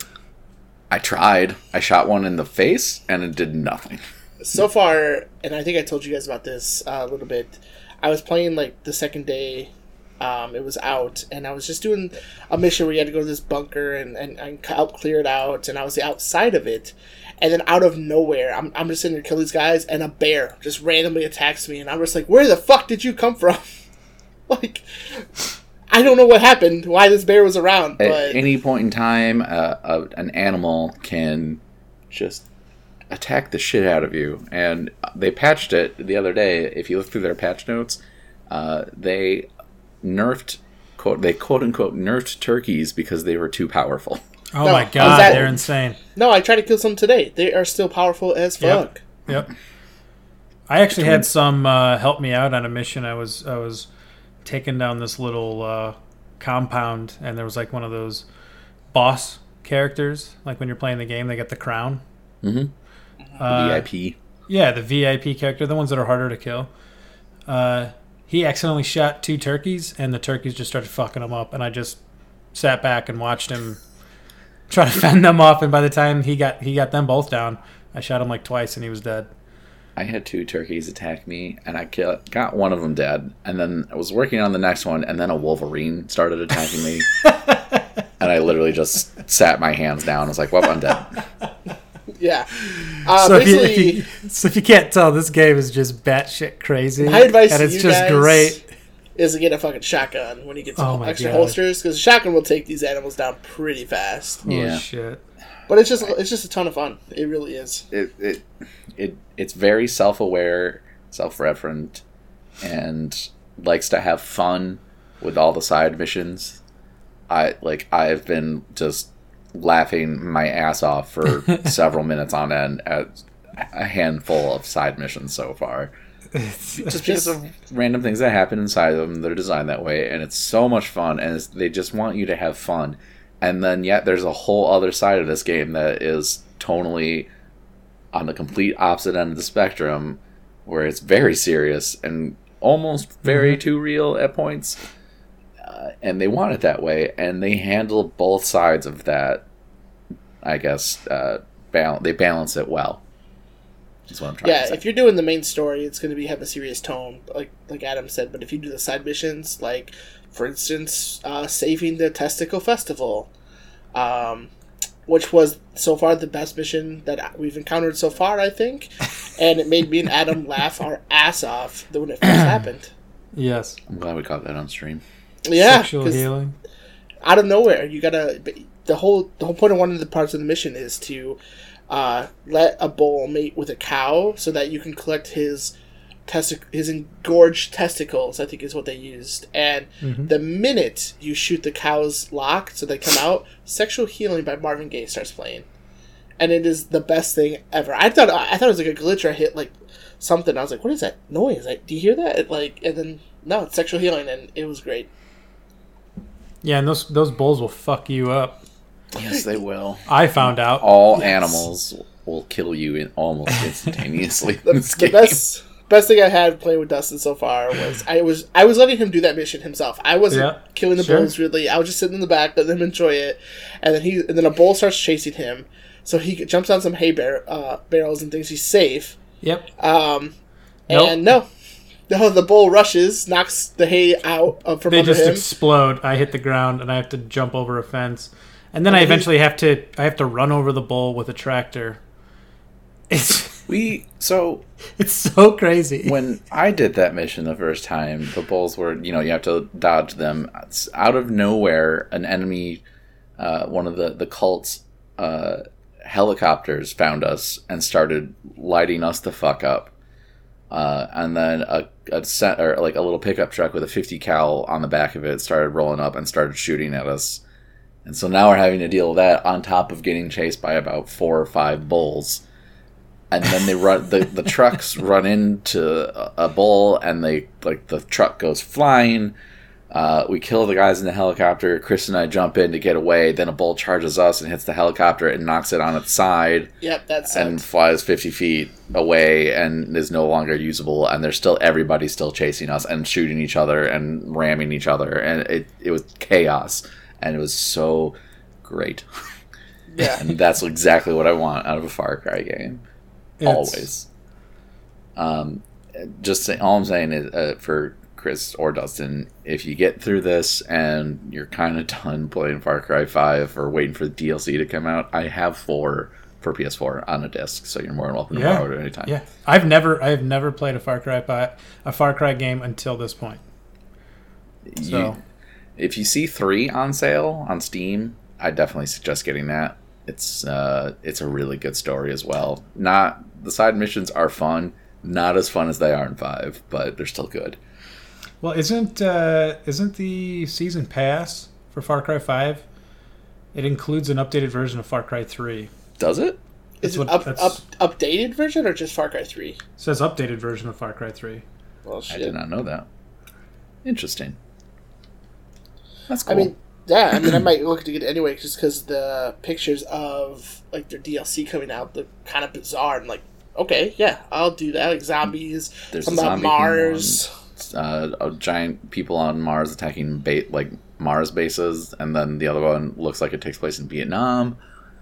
[SPEAKER 1] I tried. I shot one in the face, and it did nothing.
[SPEAKER 3] So far, and I think I told you guys about this a little bit, I was playing like the second day it was out, and I was just doing a mission where you had to go to this bunker and help clear it out, and I was outside of it, and then out of nowhere, I'm just sitting there killing these guys, and a bear just randomly attacks me, and I'm just like, where the fuck did you come from? Like, I don't know what happened, why this bear was around, but...
[SPEAKER 1] At any point in time, an animal can just attack the shit out of you, and they patched it the other day. If you look through their patch notes, they nerfed, quote unquote nerfed turkeys because they were too powerful.
[SPEAKER 2] Oh my god, they're insane.
[SPEAKER 3] No, I tried to kill some today. They are still powerful as fuck.
[SPEAKER 2] Yep. I actually had some help me out on a mission. I was taking down this little compound, and there was like one of those boss characters, like when you're playing the game, they get the crown.
[SPEAKER 1] Mm-hmm. VIP.
[SPEAKER 2] Yeah, the VIP character, the ones that are harder to kill. He accidentally shot 2 turkeys, and the turkeys just started fucking him up, and I just sat back and watched him try to fend them off, and by the time he got them both down, I shot him like twice, and he was dead.
[SPEAKER 1] I had 2 turkeys attack me, and I got one of them dead, and then I was working on the next one, and then a wolverine started attacking me, and I literally just sat my hands down. I was like, well, I'm dead.
[SPEAKER 3] Yeah.
[SPEAKER 2] So if you can't tell, this game is just batshit crazy.
[SPEAKER 3] My advice
[SPEAKER 2] and
[SPEAKER 3] to
[SPEAKER 2] it's
[SPEAKER 3] you
[SPEAKER 2] just
[SPEAKER 3] guys
[SPEAKER 2] great.
[SPEAKER 3] Is to get a fucking shotgun when you get some extra
[SPEAKER 2] God.
[SPEAKER 3] holsters, because a shotgun will take these animals down pretty fast.
[SPEAKER 1] Yeah.
[SPEAKER 2] Oh shit.
[SPEAKER 3] But it's just a ton of fun. It really is.
[SPEAKER 1] It's very self-aware, self-referent, and likes to have fun with all the side missions. I've been just laughing my ass off for several minutes on end at a handful of side missions so far. Just because of random things that happen inside of them, they're designed that way, and it's so much fun, and they just want you to have fun. And then yet there's a whole other side of this game that is tonally on the complete opposite end of the spectrum, where it's very serious and almost very too real at points. And they want it that way, and they handle both sides of that, I guess. They balance it well. That's what I'm trying to say.
[SPEAKER 3] If you're doing the main story, it's going to have a serious tone, like Adam said. But if you do the side missions, like, for instance, saving the Testicle Festival, which was so far the best mission that we've encountered so far, I think. And it made me and Adam laugh our ass off when it first happened.
[SPEAKER 2] Yes.
[SPEAKER 1] I'm glad we caught that on stream.
[SPEAKER 3] Yeah,
[SPEAKER 2] sexual healing.
[SPEAKER 3] Out of nowhere, you gotta. The whole point of one of the parts of the mission is to let a bull mate with a cow so that you can collect his engorged testicles, I think is what they used. And the minute you shoot the cow's lock so they come out, Sexual Healing by Marvin Gaye starts playing. And it is the best thing ever. I thought it was like a glitch, or I hit like something. I was like, what is that noise? Like, do you hear that? And then no, it's Sexual Healing, and it was great.
[SPEAKER 2] Yeah, and those bulls will fuck you up.
[SPEAKER 1] Yes, they will.
[SPEAKER 2] I found out.
[SPEAKER 1] All animals will kill you almost instantaneously.
[SPEAKER 3] The best thing I had playing with Dustin so far was I was letting him do that mission himself. I wasn't killing the bulls really. I was just sitting in the back, letting him enjoy it, and then a bull starts chasing him. So he jumps on some hay barrels and thinks he's safe,
[SPEAKER 2] Yep.
[SPEAKER 3] And no, the bull rushes, knocks the hay out from
[SPEAKER 2] They
[SPEAKER 3] under
[SPEAKER 2] just
[SPEAKER 3] him.
[SPEAKER 2] explode. I hit the ground, and I have to jump over a fence, and then I eventually have to run over the bull with a tractor. It's so crazy.
[SPEAKER 1] When I did that mission the first time, the bulls were, you have to dodge them. It's out of nowhere, an enemy, one of the cult's helicopters found us and started lighting us the fuck up. And then a little pickup truck with a 50 cal on the back of it started rolling up and started shooting at us. And so now we're having to deal with that on top of getting chased by about 4 or 5 bulls. And then they run the trucks run into a bull, and the truck goes flying. We kill the guys in the helicopter. Chris and I jump in to get away. Then a bull charges us and hits the helicopter and knocks it on its side.
[SPEAKER 3] Yep, that's
[SPEAKER 1] and flies 50 feet away and is no longer usable. And everybody's still chasing us and shooting each other and ramming each other, and it was chaos, and it was so great.
[SPEAKER 3] Yeah,
[SPEAKER 1] and that's exactly what I want out of a Far Cry game. Always. All I'm saying is for Chris or Dustin, if you get through this and you're kind of done playing Far Cry 5 or waiting for the DLC to come out, I have 4 for PS4 on a disc, so you're more than welcome to borrow it at any time.
[SPEAKER 2] Yeah, I have never played a Far Cry game until this point. So,
[SPEAKER 1] if you see 3 on sale on Steam, I definitely suggest getting that. It's a really good story as well. The side missions are fun, not as fun as they are in 5, but they're still good.
[SPEAKER 2] Well, isn't the season pass for Far Cry 5? It includes an updated version of Far Cry 3.
[SPEAKER 1] Does it?
[SPEAKER 3] Is it updated version or just Far Cry 3? It
[SPEAKER 2] says updated version of Far Cry 3.
[SPEAKER 3] Well, shit.
[SPEAKER 1] I did not know that. Interesting. That's cool.
[SPEAKER 3] I might look to get it anyway, just because the pictures of their DLC coming out look kind of bizarre. And okay, yeah, I'll do that. Like zombies from Mars.
[SPEAKER 1] Giant people on Mars attacking Mars bases, and then the other one looks like it takes place in Vietnam,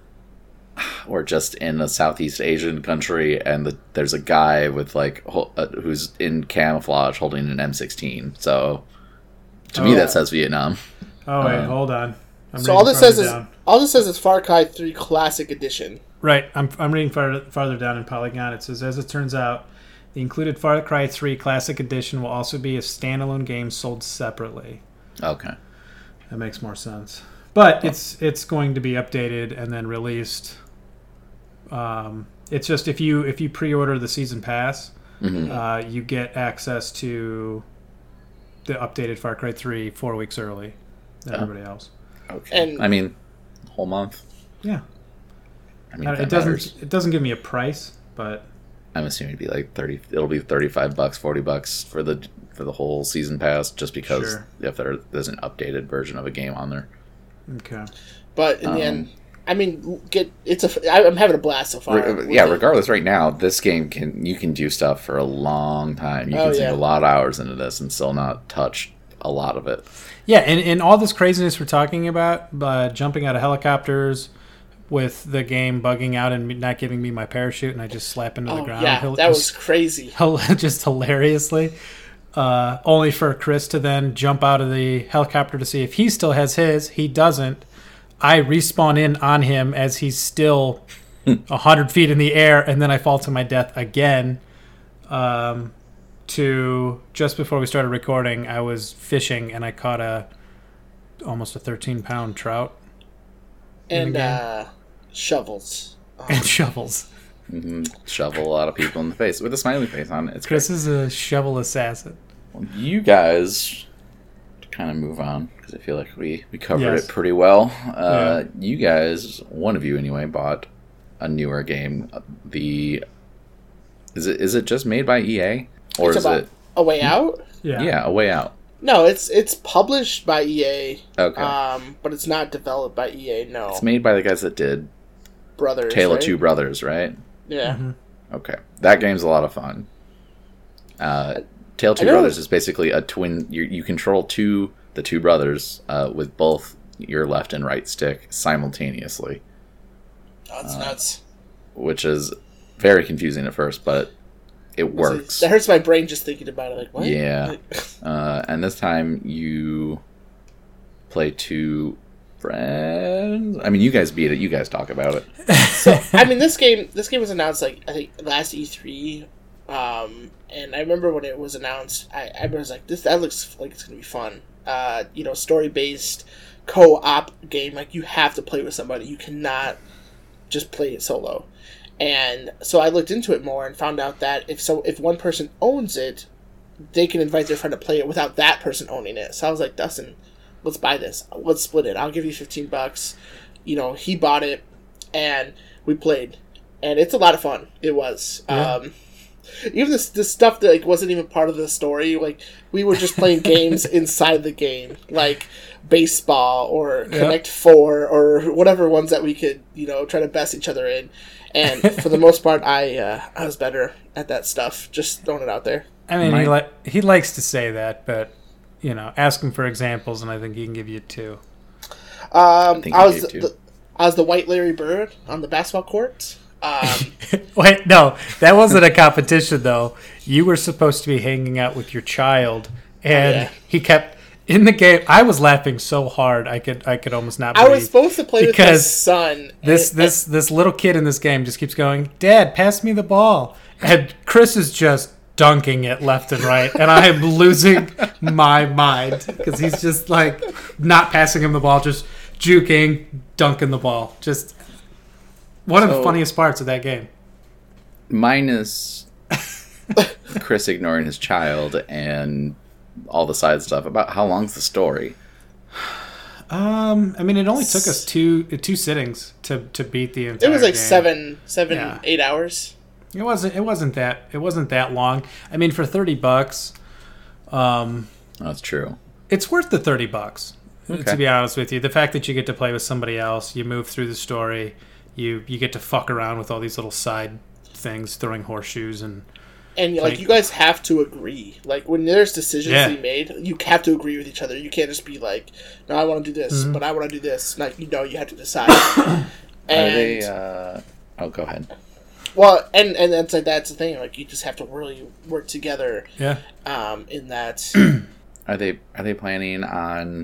[SPEAKER 1] or just in a Southeast Asian country, and there's a guy with who's in camouflage holding an M16. So to me, that says Vietnam.
[SPEAKER 2] Oh wait, hold on.
[SPEAKER 3] All this says is Far Cry 3 Classic Edition.
[SPEAKER 2] Right, I'm reading farther down in Polygon. It says, as it turns out, the included Far Cry 3 Classic Edition will also be a standalone game sold separately.
[SPEAKER 1] Okay,
[SPEAKER 2] that makes more sense. But it's going to be updated and then released. It's just if you pre-order the season pass, you get access to the updated Far Cry 3 4 weeks early than everybody else.
[SPEAKER 1] Okay, and whole month.
[SPEAKER 2] Yeah. It doesn't give me a price, but
[SPEAKER 1] I'm assuming it'd be 30. It'll be $35, $40 for the whole season pass, just because if there's an updated version of a game on there.
[SPEAKER 2] Okay.
[SPEAKER 3] But in the end, I'm having a blast so far.
[SPEAKER 1] Regardless, right now this game you can do stuff for a long time. You can sink a lot of hours into this and still not touch a lot of it.
[SPEAKER 2] Yeah, and all this craziness we're talking about, jumping out of helicopters, with the game bugging out and not giving me my parachute, and I just slap into the ground.
[SPEAKER 3] Yeah, that was crazy.
[SPEAKER 2] Just hilariously. Only for Chris to then jump out of the helicopter to see if he still has his. He doesn't. I respawn in on him as he's still 100 feet in the air, and then I fall to my death again. To just before we started recording, I was fishing, and I caught almost a 13-pound trout.
[SPEAKER 3] And shovels.
[SPEAKER 2] And shovels.
[SPEAKER 1] Mm-hmm. Shovel a lot of people in the face with a smiley face on it.
[SPEAKER 2] Chris is a shovel assassin.
[SPEAKER 1] Well, you guys, to kind of move on, because I feel like we covered it pretty well. You guys, one of you anyway, bought a newer game. Is it just made by EA? Or is it
[SPEAKER 3] A Way Out?
[SPEAKER 1] Yeah, A Way Out.
[SPEAKER 3] No, it's published by EA.
[SPEAKER 1] Okay.
[SPEAKER 3] But it's not developed by EA. No,
[SPEAKER 1] it's made by the guys that did Tale of Two Brothers, right?
[SPEAKER 3] Yeah.
[SPEAKER 2] Mm-hmm.
[SPEAKER 1] Okay, that game's a lot of fun. Tale of Two Brothers is basically a twin. You control the two brothers with both your left and right stick simultaneously.
[SPEAKER 3] Oh, that's nuts.
[SPEAKER 1] Which is very confusing at first, but it works.
[SPEAKER 3] That hurts my brain just thinking about it. Like, what?
[SPEAKER 1] Yeah. And this time you play 2 friends. I mean, you guys beat it. You guys talk about it.
[SPEAKER 3] So, I mean, this game was announced, like, I think last E3. And I remember when it was announced, I was like, that looks like it's going to be fun. Story-based co-op game. Like, you have to play with somebody. You cannot just play it solo. And so I looked into it more and found out that if one person owns it, they can invite their friend to play it without that person owning it. So I was like, Dustin, let's buy this. Let's split it. I'll give you $15. He bought it, and we played, and it's a lot of fun. It was. Yeah. Even this stuff that like wasn't even part of the story. Like, we were just playing games inside the game, like baseball or Connect 4 or whatever ones that we could, try to best each other in. And for the most part, I was better at that stuff. Just throwing it out there.
[SPEAKER 2] I mean, he likes to say that, but ask him for examples, and I think he can give you 2.
[SPEAKER 3] I was the white Larry Bird on the basketball court.
[SPEAKER 2] Wait, no, that wasn't a competition though. You were supposed to be hanging out with your child, and he kept in the game. I was laughing so hard I could almost not believe.
[SPEAKER 3] I was supposed to play with his son.
[SPEAKER 2] This little kid in this game just keeps going, "Dad, pass me the ball," and Chris is just dunking it left and right, and I am losing my mind because he's just like not passing him the ball, just juking, dunking the ball, just. One of the funniest parts of that game.
[SPEAKER 1] Minus Chris ignoring his child and all the side stuff. About how long's the story?
[SPEAKER 2] I mean, it only took us two sittings to beat the entire game.
[SPEAKER 3] It was like 8 hours.
[SPEAKER 2] It wasn't that long. I mean, for $30,
[SPEAKER 1] that's true.
[SPEAKER 2] It's worth the $30.
[SPEAKER 1] Okay.
[SPEAKER 2] To be honest with you, the fact that you get to play with somebody else, you move through the story. You get to fuck around with all these little side things, throwing horseshoes and
[SPEAKER 3] you guys have to agree. Like, when there's decisions to be made, you have to agree with each other. You can't just be like, "No, I want to do this, but I want to do this." Like, you have to decide. And
[SPEAKER 1] go ahead.
[SPEAKER 3] Well, and that's the thing. Like, you just have to really work together.
[SPEAKER 2] Yeah.
[SPEAKER 3] In that.
[SPEAKER 1] Are they planning on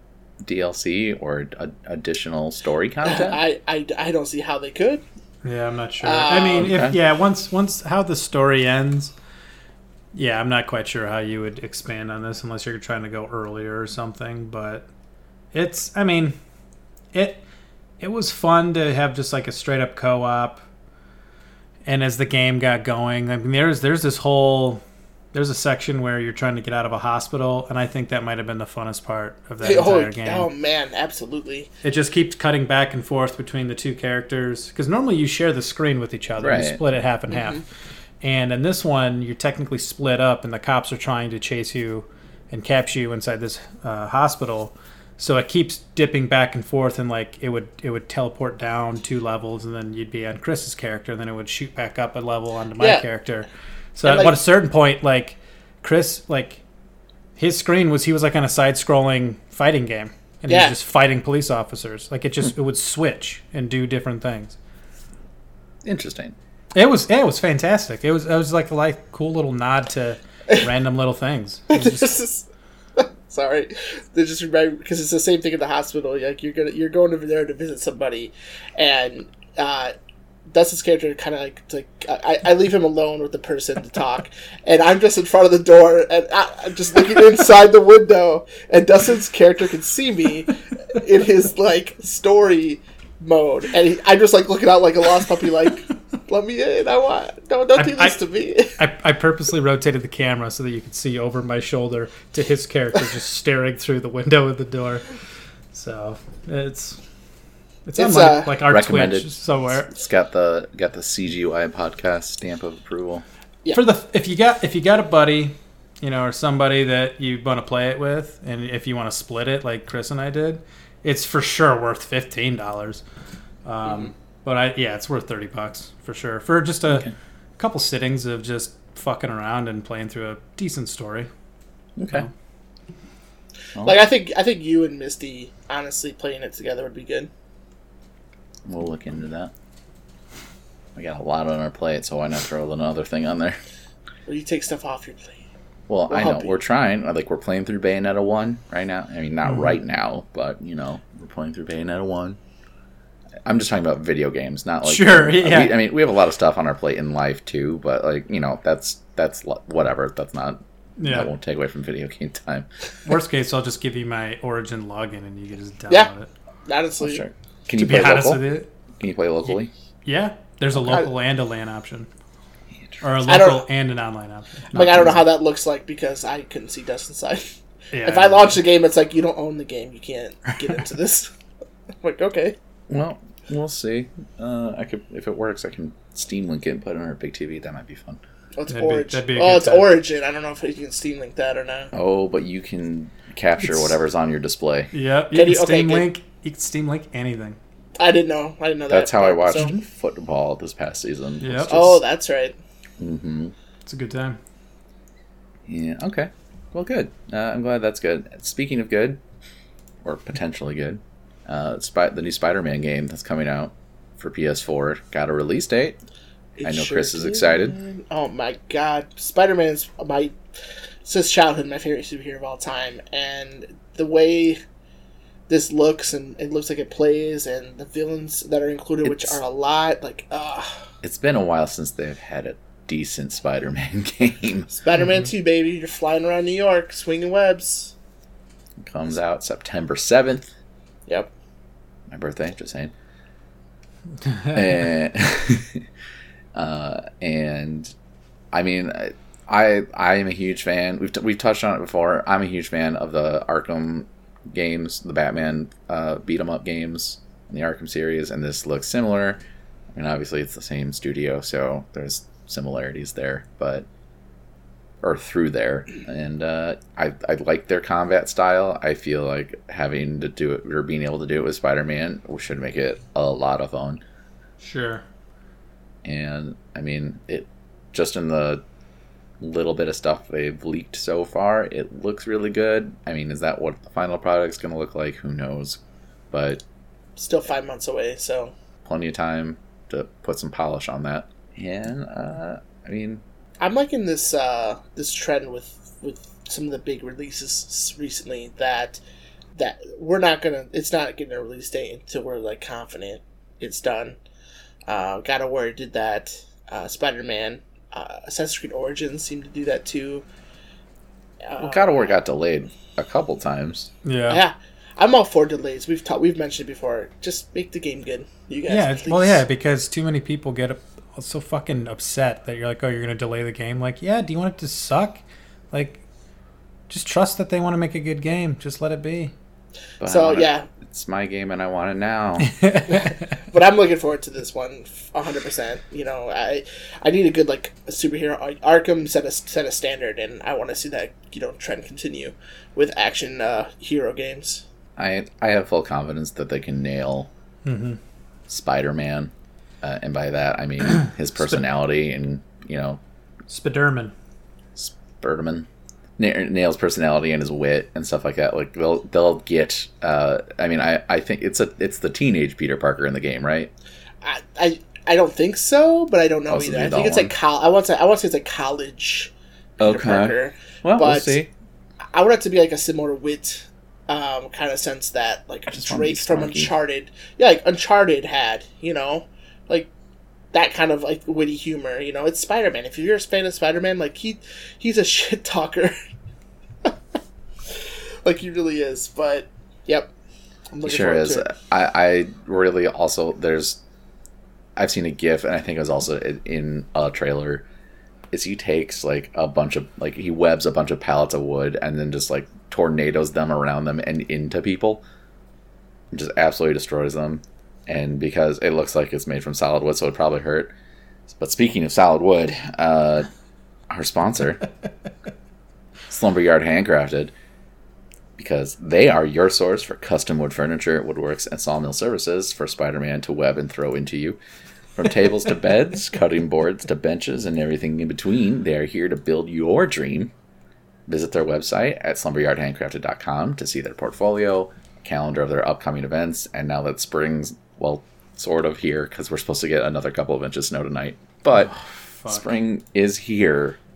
[SPEAKER 1] DLC or additional story content?
[SPEAKER 3] I don't see how they could.
[SPEAKER 2] Yeah, I'm not sure. I mean, once how the story ends, I'm not quite sure how you would expand on this unless you're trying to go earlier or something. But it was fun to have just like a straight up co-op. And as the game got going, I mean, there's a section where you're trying to get out of a hospital, and I think that might have been the funnest part of that entire game.
[SPEAKER 3] Oh, man, absolutely.
[SPEAKER 2] It just keeps cutting back and forth between the two characters, because normally you share the screen with each other. Right. You split it half and half. And in this one, you're technically split up, and the cops are trying to chase you and capture you inside this hospital. So it keeps dipping back and forth, and like it would teleport down 2 levels, and then you'd be on Chris's character, and then it would shoot back up a level onto my character. So at a certain point, like Chris, like his screen he was like on a side-scrolling fighting game, and he was just fighting police officers. Like it would switch and do different things.
[SPEAKER 1] Interesting.
[SPEAKER 2] It was fantastic. It was like a cool little nod to random little things.
[SPEAKER 3] Sorry, they just remember because it's the same thing in the hospital. Like you're going over there to visit somebody, and Dustin's character kind of like I leave him alone with the person to talk, and I'm just in front of the door and I'm just looking inside the window, and Dustin's character can see me in his like story mode, and I'm just like looking out like a lost puppy, like let me in. Don't do this to me.
[SPEAKER 2] I purposely rotated the camera so that you could see over my shoulder to his character just staring through the window of the door. So it's on like our Twitch somewhere.
[SPEAKER 1] It's got the CGY podcast stamp of approval.
[SPEAKER 2] Yeah. If you got a buddy, or somebody that you want to play it with, and if you want to split it like Chris and I did, it's for sure worth $15. But it's worth $30 for sure for just a couple sittings of just fucking around and playing through a decent story.
[SPEAKER 1] Okay.
[SPEAKER 3] Well, like I think you and Misty honestly playing it together would be good.
[SPEAKER 1] We'll look into that. We got a lot on our plate, so why not throw another thing on there?
[SPEAKER 3] Or you take stuff off your plate.
[SPEAKER 1] Well,
[SPEAKER 3] We'll
[SPEAKER 1] I know
[SPEAKER 3] help you.
[SPEAKER 1] we're trying. Like we're playing through Bayonetta 1 right now. I mean, not right now, but we're playing through Bayonetta 1. I'm just talking about video games, not like
[SPEAKER 2] Sure, yeah.
[SPEAKER 1] we have a lot of stuff on our plate in life too, but like that's whatever. That's not.
[SPEAKER 2] Yeah.
[SPEAKER 1] That won't take away from video game time.
[SPEAKER 2] Worst case, I'll just give you my Origin login and you can just download
[SPEAKER 3] Yeah.
[SPEAKER 2] it.
[SPEAKER 3] Honestly.
[SPEAKER 1] Sure. Can
[SPEAKER 2] To
[SPEAKER 1] you
[SPEAKER 2] be
[SPEAKER 1] play
[SPEAKER 2] honest
[SPEAKER 1] local?
[SPEAKER 2] with you,
[SPEAKER 1] Can you play locally?
[SPEAKER 2] yeah, there's a local and a LAN option. Or a
[SPEAKER 3] I don't-
[SPEAKER 2] local and an online option.
[SPEAKER 3] Like, I don't know how that looks like because I couldn't see Dust inside.
[SPEAKER 2] Yeah,
[SPEAKER 3] If I launch the game, it's like, you don't own the game. You can't get into this. I'm like, okay.
[SPEAKER 1] Well, we'll see. I could, if it works, I can Steam Link it and put it on our big TV. That might be fun.
[SPEAKER 3] Oh, it's
[SPEAKER 2] That'd be
[SPEAKER 3] Origin.
[SPEAKER 2] a good
[SPEAKER 3] Oh, it's
[SPEAKER 2] time.
[SPEAKER 3] Origin. I don't know if you can Steam Link that or not.
[SPEAKER 1] Oh, but you can capture whatever's on your display.
[SPEAKER 2] Yep, you
[SPEAKER 3] Can
[SPEAKER 2] can
[SPEAKER 3] you- okay,
[SPEAKER 2] Steam
[SPEAKER 3] good.
[SPEAKER 2] Link. You can Steam Link anything.
[SPEAKER 3] I didn't know. I didn't know that.
[SPEAKER 1] That's how I
[SPEAKER 3] part,
[SPEAKER 1] watched
[SPEAKER 3] so-
[SPEAKER 1] football this past season.
[SPEAKER 2] Yep.
[SPEAKER 3] Oh, that's right.
[SPEAKER 1] Mm-hmm.
[SPEAKER 2] It's a good time.
[SPEAKER 1] Yeah. Okay. Well, good. I'm glad that's good. Speaking of good, or potentially good, the new Spider-Man game that's coming out for PS4 got a release date.
[SPEAKER 3] It
[SPEAKER 1] I know
[SPEAKER 3] sure
[SPEAKER 1] Chris is
[SPEAKER 3] did.
[SPEAKER 1] excited.
[SPEAKER 3] Oh my god, Spider-Man's since childhood my favorite superhero of all time, and the way this looks and it looks like it plays, and the villains that are included, which
[SPEAKER 1] It's-
[SPEAKER 3] are a lot, like
[SPEAKER 1] It's been a while since they've had a decent Spider-Man game.
[SPEAKER 3] Spider-Man 2, baby, you're flying around New York, swinging webs.
[SPEAKER 1] Comes out September 7th.
[SPEAKER 3] Yep.
[SPEAKER 1] My birthday, just saying. and, and I mean, I am a huge fan. We've touched on it before. I'm a huge fan of the Arkham games, the Batman beat 'em up games in the Arkham series, and this looks similar. I mean, obviously it's the same studio, so there's similarities there, or through there, and I like their combat style. I feel like having to do it or being able to do it with Spider-Man should make it a lot of fun.
[SPEAKER 2] Sure.
[SPEAKER 1] And I mean, it just in the little bit of stuff they've leaked so far, it looks really good. I mean, is that what the final product's going to look like? Who knows? But
[SPEAKER 3] Still 5 months away, so
[SPEAKER 1] plenty of time to put some polish on that. And I mean,
[SPEAKER 3] I'm liking this this trend with some of the big releases recently that we're not gonna. It's not getting a release date until we're like confident it's done. God of War did that. Spider-Man, Assassin's Creed Origins seemed to do that too.
[SPEAKER 1] God of War got delayed a couple times.
[SPEAKER 2] Yeah.
[SPEAKER 3] Yeah, I'm all for delays. We've mentioned it before. Just make the game good, you guys.
[SPEAKER 2] Yeah,
[SPEAKER 3] please.
[SPEAKER 2] well, yeah, because too many people get so fucking upset that you're like, oh, you're going to delay the game. Like, yeah, do you want it to suck? Like, just trust that they want to make a good game. Just let it be.
[SPEAKER 1] But
[SPEAKER 3] So yeah,
[SPEAKER 1] it's my game and I want it now.
[SPEAKER 3] but I'm looking forward to this one 100%. You know, I need a good like a superhero. Arkham set a standard, and I want to see that trend continue with action hero games.
[SPEAKER 1] I have full confidence that they can nail Spider-Man, and by that I mean his personality and
[SPEAKER 2] Spiderman.
[SPEAKER 1] Spider-Man nails personality and his wit and stuff like that. Like they'll get. I mean, I think it's the teenage Peter Parker in the game, right?
[SPEAKER 3] I don't think so, but I don't know
[SPEAKER 1] Oh, so
[SPEAKER 3] either.
[SPEAKER 1] the
[SPEAKER 3] I think it's
[SPEAKER 1] adult
[SPEAKER 3] like I want to say it's like college Peter Parker.
[SPEAKER 1] Well, we'll
[SPEAKER 3] But
[SPEAKER 1] see.
[SPEAKER 3] I want it to be like a similar wit kind of sense that like
[SPEAKER 1] just wanna be
[SPEAKER 3] Drake from
[SPEAKER 1] snarky.
[SPEAKER 3] Uncharted. Yeah, like Uncharted had, like that kind of like witty humor. It's Spider-Man. If you're a fan of Spider-Man, like he's a shit talker. Like he really is. But yep. I'm looking
[SPEAKER 1] Sure
[SPEAKER 3] forward
[SPEAKER 1] is.
[SPEAKER 3] to it.
[SPEAKER 1] I really also I've seen a GIF and I think it was also in a trailer. Is he takes like a bunch of he webs a bunch of pallets of wood and then just like tornadoes them around them and into people, and just absolutely destroys them. And because it looks like it's made from solid wood, so it probably hurt. But speaking of solid wood, our sponsor, Slumberyard Handcrafted, because they are your source for custom wood furniture, woodworks, and sawmill services for Spider-Man to web and throw into you. From tables to beds, cutting boards to benches, and everything in between, they are here to build your dream. Visit their website at slumberyardhandcrafted.com to see their portfolio, calendar of their upcoming events, and now that spring's, well, sort of here, because we're supposed to get another couple of inches of snow tonight. But spring is here.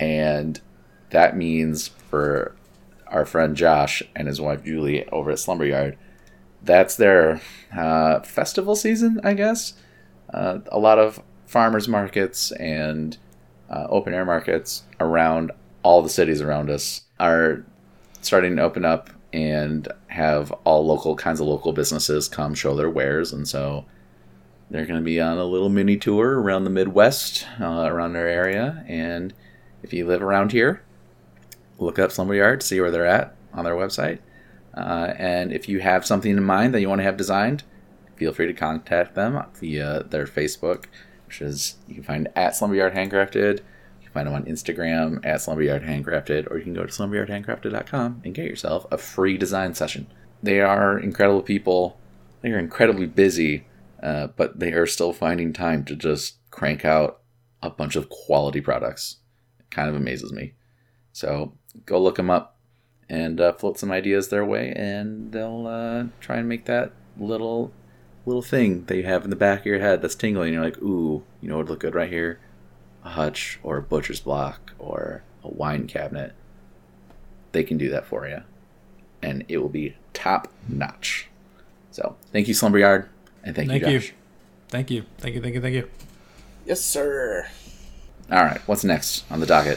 [SPEAKER 1] And that means for our friend Josh and his wife Julie over at Slumberyard, that's their festival season, I guess. A lot of farmers markets and open air markets around all the cities around us are starting to open up and have all kinds of local businesses come show their wares. And so they're going to be on a little mini tour around the Midwest, around their area. And if you live around here, look up Slumberyard, see where they're at on their website. And if you have something in mind that you want to have designed, feel free to contact them via their Facebook, which is, you can find at Slumberyard Handcrafted. You can find them on Instagram at Slumberyard Handcrafted, or you can go to slumberyardhandcrafted.com and get yourself a free design session. They are incredible people. They are incredibly busy, but they are still finding time to just crank out a bunch of quality products. It kind of amazes me. So go look them up and float some ideas their way, and they'll try and make that little thing that you have in the back of your head that's tingling. And you're like, ooh, you know what would look good right here? A hutch or a butcher's block or a wine cabinet. They can do that for you, and it will be top notch. So thank you, Slumberyard, and thank you, Josh.
[SPEAKER 2] Thank you.
[SPEAKER 3] Yes, sir.
[SPEAKER 1] All right, what's next on the docket?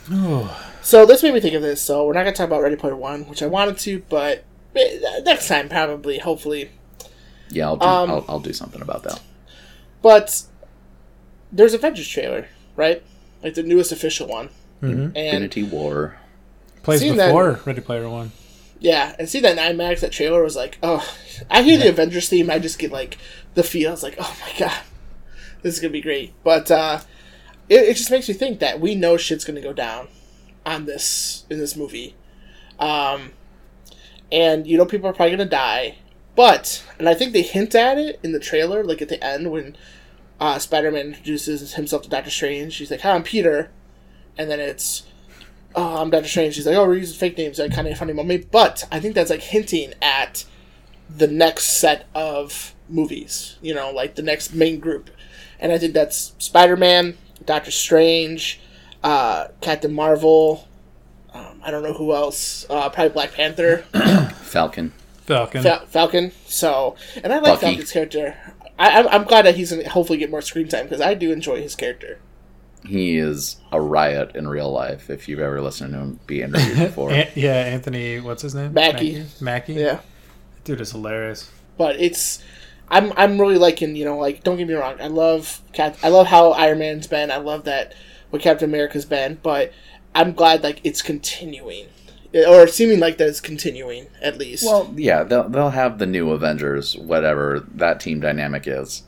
[SPEAKER 3] So this made me think of this. So we're not going to talk about Ready Player One, which I wanted to, but next time, probably, hopefully.
[SPEAKER 1] Yeah, I'll do something about that.
[SPEAKER 3] But there's Avengers trailer, right? Like the newest official one.
[SPEAKER 2] Mm-hmm.
[SPEAKER 3] And
[SPEAKER 1] Infinity War.
[SPEAKER 2] Plays before Ready Player One.
[SPEAKER 3] Yeah, and see that in IMAX, that trailer was like, oh, I hear the Avengers theme, I just get like the feel. I was like, oh my god, this is going to be great. But it just makes me think that we know shit's going to go down in this movie. And, you know, people are probably going to die. But, and I think they hint at it in the trailer, like at the end when Spider-Man introduces himself to Doctor Strange. He's like, hi, I'm Peter. And then it's, oh, I'm Doctor Strange. He's like, oh, we're using fake names. Like, kind of a funny moment. But I think that's like hinting at the next set of movies. You know, like the next main group. And I think that's Spider-Man, Doctor Strange, Captain Marvel. I don't know who else. Probably Black Panther.
[SPEAKER 1] Falcon.
[SPEAKER 3] So, and I like
[SPEAKER 1] Bucky.
[SPEAKER 3] Falcon's character. I'm glad that he's going to hopefully get more screen time, because I do enjoy his character.
[SPEAKER 1] He is a riot in real life, if you've ever listened to him be interviewed before.
[SPEAKER 2] Anthony, what's his name?
[SPEAKER 3] Mackie.
[SPEAKER 2] Yeah. Dude is hilarious.
[SPEAKER 3] But I'm really liking, you know, like, don't get me wrong, I love how Iron Man's been, I love that what Captain America's been, but I'm glad, like, it's continuing. Or seeming like that it's continuing, at least.
[SPEAKER 1] Well, yeah, they'll have the new Avengers, whatever that team dynamic is.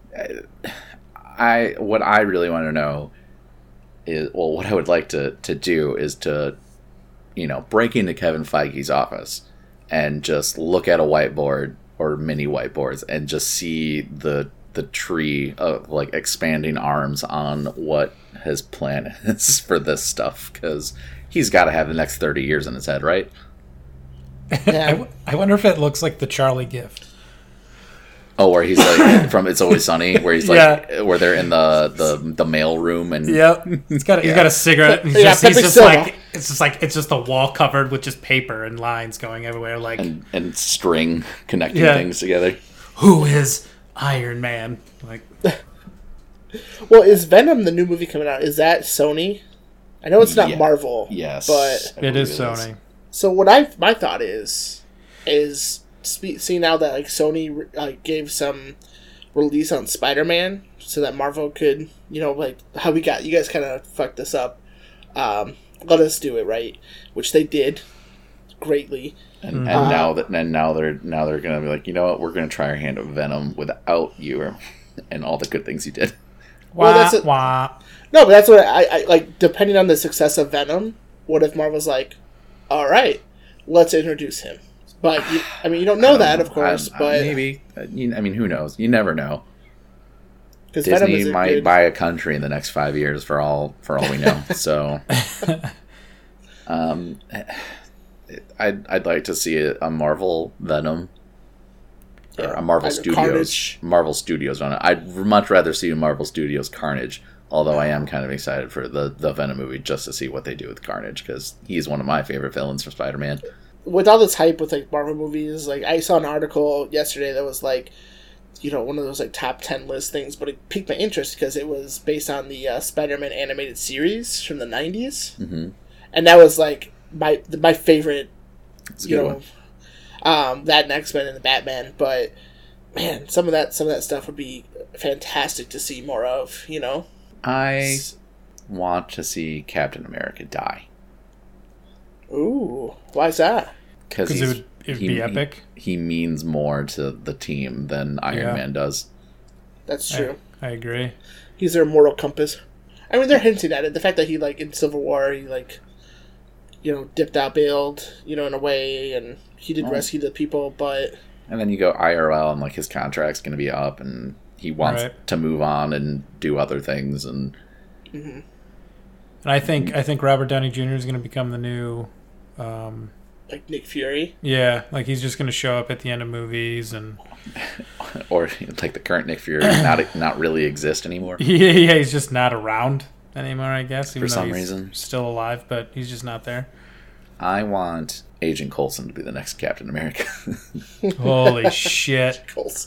[SPEAKER 1] What I really want to know is, well, what I would like to do is to, you know, break into Kevin Feige's office and just look at a whiteboard or mini whiteboards and just see the tree of, like, expanding arms on what his plan is for this stuff, because he's got to have the next 30 years in his head, right?
[SPEAKER 3] Yeah.
[SPEAKER 2] I wonder if it looks like the Charlie gift.
[SPEAKER 1] Oh, where he's like from It's Always Sunny, where he's like, where they're in the mail room and
[SPEAKER 2] yep, he's got a cigarette. And
[SPEAKER 3] Yeah,
[SPEAKER 2] he's just like it's just a wall covered with just paper and lines going everywhere, like
[SPEAKER 1] and string connecting things together.
[SPEAKER 2] Who is Iron Man? Like,
[SPEAKER 3] well, is Venom the new movie coming out? Is that Sony? I know it's not Marvel.
[SPEAKER 1] Yes,
[SPEAKER 3] but
[SPEAKER 2] it is Sony.
[SPEAKER 3] So my thought is seeing now that like Sony gave some release on Spider-Man, so that Marvel could, you know, like how you guys kind of fucked this up. Let us do it, right? Which they did greatly.
[SPEAKER 1] And now they're gonna be like, you know what, we're gonna try our hand at Venom without you and all the good things you did.
[SPEAKER 3] Well, no, but that's what I like. Depending on the success of Venom, what if Marvel's like, all right, let's introduce him? But you don't know that, of course. But
[SPEAKER 1] maybe. Who knows? You never know.
[SPEAKER 3] Disney
[SPEAKER 1] might buy a country in the next 5 years for all we know. So, I'd like to see a Marvel Venom. Or a Marvel Studios.
[SPEAKER 3] Carnage.
[SPEAKER 1] Marvel Studios on it. I'd much rather see a Marvel Studios Carnage Although I am kind of excited for the Venom movie just to see what they do with Carnage, because he's one of my favorite villains from Spider-Man.
[SPEAKER 3] With all this hype with like Marvel movies, like I saw an article yesterday that was like, one of those like top 10 list things, but it piqued my interest because it was based on the Spider-Man animated series from the 90s.
[SPEAKER 1] Mm-hmm.
[SPEAKER 3] And that was like my favorite,
[SPEAKER 1] It's a good one.
[SPEAKER 3] that and X-Men and the Batman. But man, some of that stuff would be fantastic to see more of.
[SPEAKER 1] I want to see Captain America die.
[SPEAKER 3] Ooh, why's that?
[SPEAKER 1] Because
[SPEAKER 2] it would be epic.
[SPEAKER 1] He means more to the team than Iron Man does.
[SPEAKER 3] That's true.
[SPEAKER 2] I agree.
[SPEAKER 3] He's their moral compass. I mean, they're hinting at it. The fact that he, like, in Civil War, he, like, dipped out, bailed, in a way, and he did rescue the people, but...
[SPEAKER 1] And then you go IRL, and, like, his contract's going to be up, and he wants to move on and do other things, and...
[SPEAKER 3] Mm-hmm.
[SPEAKER 2] And I think Robert Downey Jr. is going to become the new...
[SPEAKER 3] like Nick Fury?
[SPEAKER 2] Yeah, like he's just going to show up at the end of movies and...
[SPEAKER 1] Or, like, the current Nick Fury not really exist anymore.
[SPEAKER 2] Yeah, he's just not around anymore, I guess. Even
[SPEAKER 1] For some reason.
[SPEAKER 2] Still alive, but he's just not there.
[SPEAKER 1] I want Agent Coulson to be the next Captain America.
[SPEAKER 2] Holy shit.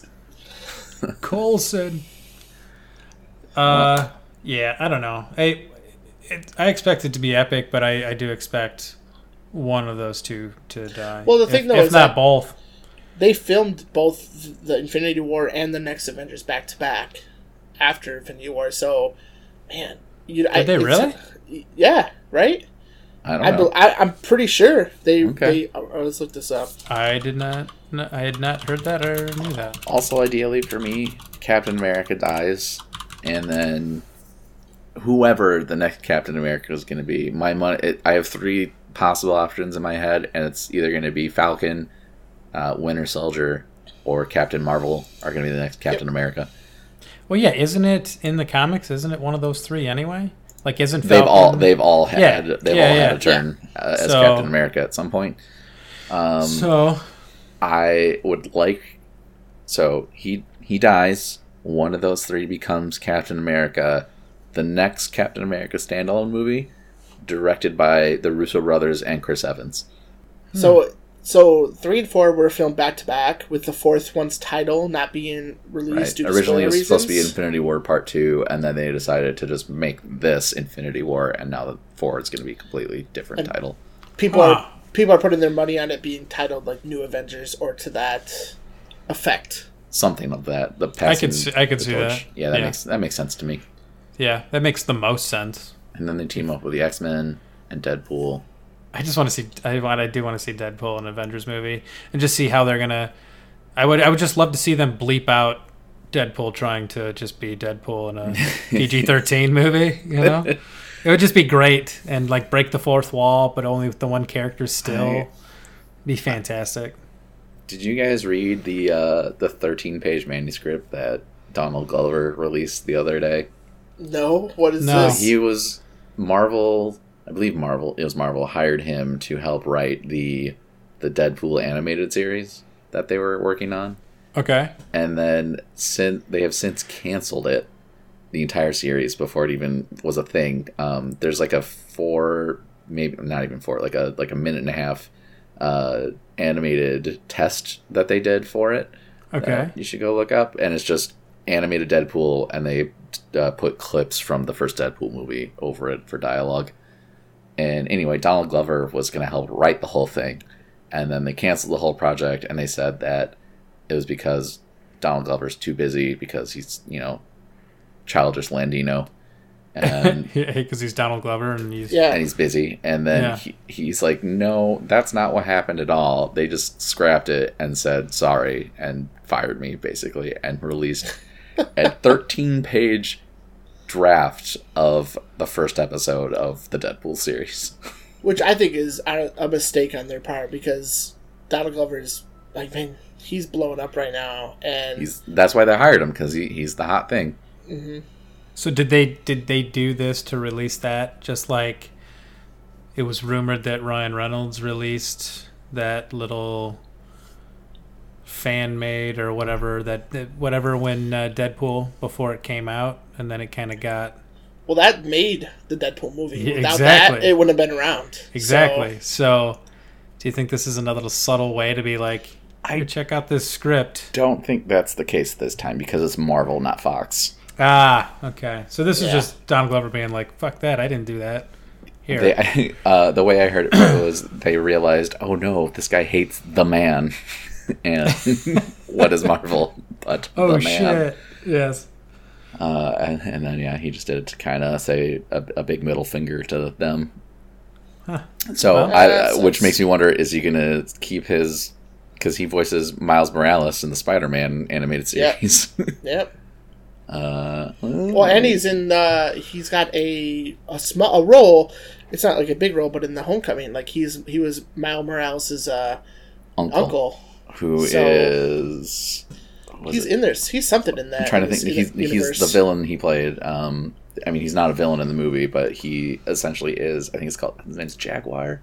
[SPEAKER 2] Coulson. Yeah, I don't know. I expect it to be epic, but I do expect one of those two to die.
[SPEAKER 3] Well, the thing, though,
[SPEAKER 2] if
[SPEAKER 3] is
[SPEAKER 2] not
[SPEAKER 3] that
[SPEAKER 2] both.
[SPEAKER 3] They filmed both the Infinity War and the next Avengers back to back after Infinity War. So, man,
[SPEAKER 2] Did they really?
[SPEAKER 3] Yeah, right.
[SPEAKER 1] I don't know.
[SPEAKER 3] I'm pretty sure they.
[SPEAKER 1] Okay.
[SPEAKER 3] Let's look this up.
[SPEAKER 2] I did not. I had not heard that or knew that.
[SPEAKER 1] Also, ideally for me, Captain America dies, and then whoever the next Captain America is going to be, I have three possible options in my head, and it's either going to be Falcon, Winter Soldier, or Captain Marvel are going to be the next Captain America.
[SPEAKER 2] Well, yeah, isn't it in the comics? Isn't it one of those three anyway? Like, isn't
[SPEAKER 1] Falcon... They've all had
[SPEAKER 2] had
[SPEAKER 1] a turn as Captain America at some point.
[SPEAKER 2] So
[SPEAKER 1] I would like... So he dies. One of those three becomes Captain America. The next Captain America standalone movie, directed by the Russo brothers and Chris Evans.
[SPEAKER 3] So 3 and 4 were filmed back to back, with the fourth one's title not being released due to
[SPEAKER 1] Originally, it was
[SPEAKER 3] reasons.
[SPEAKER 1] supposed to be Infinity War Part 2, and then they decided to just make this Infinity War, and now the 4 is going to be a completely different title.
[SPEAKER 3] People are putting their money on it being titled like New Avengers or to that effect.
[SPEAKER 1] Something of that.
[SPEAKER 2] I could see that.
[SPEAKER 1] Yeah, that makes sense to me.
[SPEAKER 2] Yeah, that makes the most sense.
[SPEAKER 1] And then they team up with the X-Men and Deadpool.
[SPEAKER 2] I just want to see. I do want to see Deadpool in an Avengers movie and just see how they're gonna. I would just love to see them bleep out Deadpool trying to just be Deadpool in a PG-13 movie. It would just be great and like break the fourth wall, but only with the one character still. Be fantastic.
[SPEAKER 1] Did you guys read the 13-page manuscript that Donald Glover released the other day?
[SPEAKER 3] No, what is this?
[SPEAKER 1] He was Marvel. I believe Marvel hired him to help write the Deadpool animated series that they were working on.
[SPEAKER 2] Okay.
[SPEAKER 1] And then they have since canceled it, the entire series, before it even was a thing. There's like a 4, maybe not even 4, like a minute and a half animated test that they did for it.
[SPEAKER 2] Okay.
[SPEAKER 1] You should go look up, and it's just animated Deadpool, and they put clips from the first Deadpool movie over it for dialogue. And anyway, Donald Glover was going to help write the whole thing. And then they canceled the whole project, and they said that it was because Donald Glover's too busy because he's, childish Landino. And
[SPEAKER 2] because he's Donald Glover and he's
[SPEAKER 1] busy. And then he's like, no, that's not what happened at all. They just scrapped it and said sorry and fired me, basically, and released a 13-page draft of the first episode of the Deadpool series.
[SPEAKER 3] Which I think is a mistake on their part, because Donald Glover's, like, man, he's blowing up right now, and
[SPEAKER 1] that's why they hired him, because he's the hot thing.
[SPEAKER 3] Mm-hmm.
[SPEAKER 2] So did they do this to release that? Just like it was rumored that Ryan Reynolds released that little fan made or whatever when Deadpool, before it came out, and then it kind of got
[SPEAKER 3] Well, that made the Deadpool movie.
[SPEAKER 2] Yeah,
[SPEAKER 3] Without
[SPEAKER 2] exactly.
[SPEAKER 3] that, it wouldn't have been around.
[SPEAKER 2] Exactly. So, do you think this is another subtle way to be like,
[SPEAKER 1] I-
[SPEAKER 2] "Here, check out this script"?
[SPEAKER 1] Don't think that's the case this time because it's Marvel, not Fox.
[SPEAKER 2] Ah, okay. So this is
[SPEAKER 3] Yeah.
[SPEAKER 2] just Donald Glover being like, "Fuck that! I didn't do that." Here,
[SPEAKER 1] The way I heard it was they realized, oh no, this guy hates the man. And what is Marvel but
[SPEAKER 2] oh
[SPEAKER 1] the man?
[SPEAKER 2] shit! Yes.
[SPEAKER 1] And then, yeah, he just did it to kind of say a big middle finger to them.
[SPEAKER 2] Huh.
[SPEAKER 1] So,
[SPEAKER 2] Well,
[SPEAKER 1] which makes me wonder, is he going to keep his... Because he voices Miles Morales in the Spider-Man animated
[SPEAKER 3] Yeah.
[SPEAKER 1] series.
[SPEAKER 3] Yep.
[SPEAKER 1] Well,
[SPEAKER 3] Well, and he's in. He's got a role. It's not like a big role, but in the Homecoming, like he was Miles Morales' uncle.
[SPEAKER 1] Who
[SPEAKER 3] So-
[SPEAKER 1] is... was
[SPEAKER 3] He's
[SPEAKER 1] it?
[SPEAKER 3] in there. He's something in that.
[SPEAKER 1] I'm trying to
[SPEAKER 3] in
[SPEAKER 1] think.
[SPEAKER 3] this
[SPEAKER 1] He's
[SPEAKER 3] universe.
[SPEAKER 1] the villain he played. I mean, he's not a villain in the movie, but he essentially is. I think it's called. His name's Jaguar.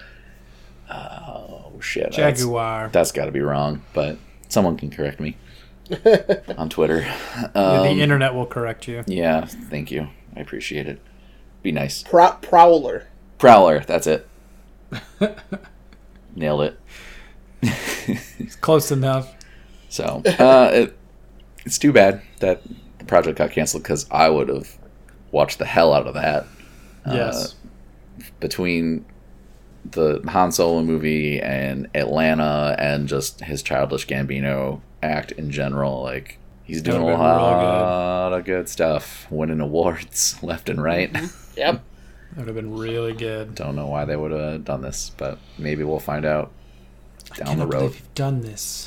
[SPEAKER 1] Oh shit!
[SPEAKER 2] Jaguar.
[SPEAKER 1] That's got to be wrong, but someone can correct me on Twitter.
[SPEAKER 2] The internet will correct you.
[SPEAKER 1] Yeah, thank you. I appreciate it. Be nice.
[SPEAKER 3] Prowler.
[SPEAKER 1] Prowler. That's it. Nailed it.
[SPEAKER 2] It's close enough.
[SPEAKER 1] So it's too bad that the project got canceled because I would have watched the hell out of that.
[SPEAKER 2] Yes.
[SPEAKER 1] Between the Han Solo movie and Atlanta and just his Childish Gambino act in general, like he's doing a
[SPEAKER 2] That would've been real
[SPEAKER 1] lot of good stuff, winning awards left and right.
[SPEAKER 3] Yep.
[SPEAKER 2] That would have been really good.
[SPEAKER 1] Don't know why they would have done this, but maybe we'll find out down the
[SPEAKER 2] Cannot
[SPEAKER 1] road.
[SPEAKER 2] believe you've done this.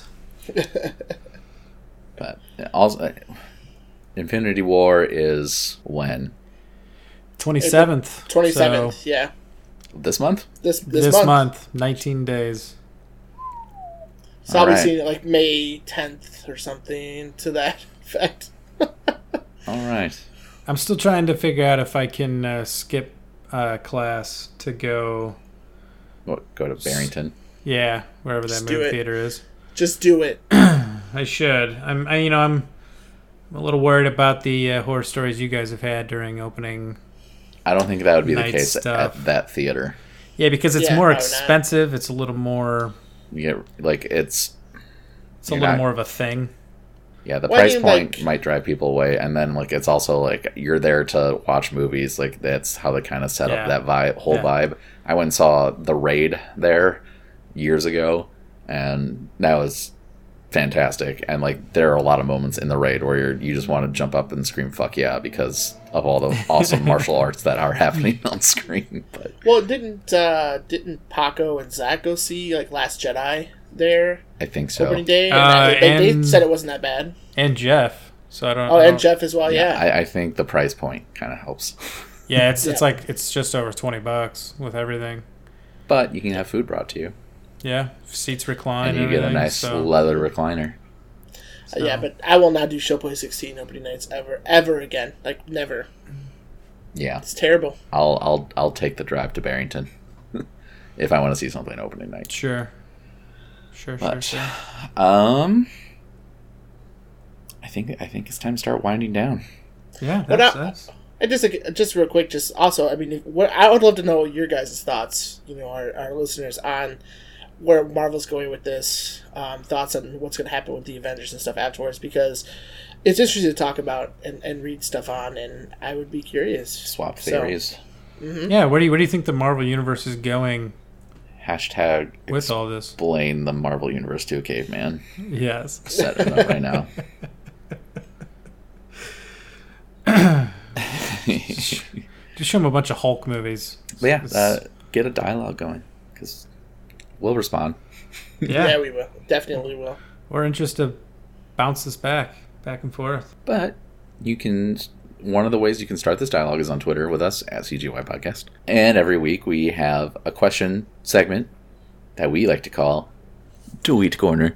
[SPEAKER 1] But also, Infinity War is when?
[SPEAKER 2] 27th.
[SPEAKER 3] 27th.
[SPEAKER 2] So
[SPEAKER 3] Yeah.
[SPEAKER 1] This month?
[SPEAKER 3] This
[SPEAKER 2] this
[SPEAKER 3] month.
[SPEAKER 2] month, 19 days.
[SPEAKER 3] So I'll be
[SPEAKER 1] Alright.
[SPEAKER 3] seeing it like May 10th or something to that effect.
[SPEAKER 1] All right.
[SPEAKER 2] I'm still trying to figure out if I can skip class to go,
[SPEAKER 1] What, go to Barrington.
[SPEAKER 2] yeah, wherever that
[SPEAKER 3] Just do
[SPEAKER 2] movie
[SPEAKER 3] it.
[SPEAKER 2] theater is.
[SPEAKER 3] Just do it.
[SPEAKER 2] I should. I'm a little worried about the horror stories you guys have had during opening.
[SPEAKER 1] I don't think that would be the
[SPEAKER 2] Night
[SPEAKER 1] case
[SPEAKER 2] stuff.
[SPEAKER 1] at that theater.
[SPEAKER 2] Yeah, because it's
[SPEAKER 3] Yeah,
[SPEAKER 2] more
[SPEAKER 3] probably not.
[SPEAKER 2] expensive. It's a little more.
[SPEAKER 1] You get like
[SPEAKER 2] It's a
[SPEAKER 1] You're
[SPEAKER 2] little
[SPEAKER 1] not-
[SPEAKER 2] more of a thing.
[SPEAKER 1] yeah, the
[SPEAKER 3] Well, I
[SPEAKER 1] price
[SPEAKER 3] mean,
[SPEAKER 1] point
[SPEAKER 3] like-
[SPEAKER 1] might drive people away, and then like it's also like you're there to watch movies. Like that's how they kind of set
[SPEAKER 2] Yeah.
[SPEAKER 1] up that whole
[SPEAKER 2] Yeah.
[SPEAKER 1] vibe. I went and saw The Raid there years ago, and that was fantastic. And like there are a lot of moments in The Raid where you just want to jump up and scream "fuck yeah" because of all the awesome martial arts that are happening on screen. But
[SPEAKER 3] Well, didn't Paco and Zach go see like Last Jedi there
[SPEAKER 1] I think so.
[SPEAKER 3] opening day?
[SPEAKER 2] Uh,
[SPEAKER 3] They
[SPEAKER 2] and-
[SPEAKER 3] said it wasn't that bad.
[SPEAKER 2] And Jeff. So I don't.
[SPEAKER 3] Oh,
[SPEAKER 2] I
[SPEAKER 3] and
[SPEAKER 2] don't-
[SPEAKER 3] Jeff as well. Yeah.
[SPEAKER 1] I think the price point kind of helps.
[SPEAKER 2] Yeah, it's
[SPEAKER 3] Yeah.
[SPEAKER 2] like it's just over $20 with everything.
[SPEAKER 1] But you can have food brought to you,
[SPEAKER 2] Yeah, seats recline.
[SPEAKER 1] and you get a
[SPEAKER 2] everything,
[SPEAKER 1] nice
[SPEAKER 2] so-
[SPEAKER 1] leather recliner.
[SPEAKER 2] so-
[SPEAKER 3] Yeah, but I will not do Showplay 16 opening nights ever again. Like never.
[SPEAKER 1] Yeah,
[SPEAKER 3] It's terrible.
[SPEAKER 1] I'll take the drive to Barrington if I want to see something opening night.
[SPEAKER 2] Sure.
[SPEAKER 1] But,
[SPEAKER 2] Sure.
[SPEAKER 1] I think it's time to start winding down.
[SPEAKER 2] Yeah,
[SPEAKER 3] But
[SPEAKER 2] that's.
[SPEAKER 3] And just real quick, just also, I mean, I would love to know your guys' thoughts. You know, our listeners on where Marvel's going with this, thoughts on what's going to happen with the Avengers and stuff afterwards, because it's interesting to talk about and read stuff on, and I would be curious.
[SPEAKER 1] Swap
[SPEAKER 3] So-
[SPEAKER 1] theories.
[SPEAKER 2] Yeah, where do you think the Marvel universe is going
[SPEAKER 1] Hashtag
[SPEAKER 2] with all this?
[SPEAKER 1] explain the Marvel Universe to a caveman.
[SPEAKER 2] Yes.
[SPEAKER 1] Set it up right now.
[SPEAKER 2] Just show them a bunch of Hulk movies.
[SPEAKER 1] But yeah,
[SPEAKER 2] It's-
[SPEAKER 1] get a dialogue going because we'll respond.
[SPEAKER 3] Yeah, we will. Definitely will.
[SPEAKER 2] We're interested to bounce this back and forth.
[SPEAKER 1] But you can. One of the ways you can start this dialogue is on Twitter with us at CGY Podcast. And every week we have a question segment that we like to call Tweet Corner,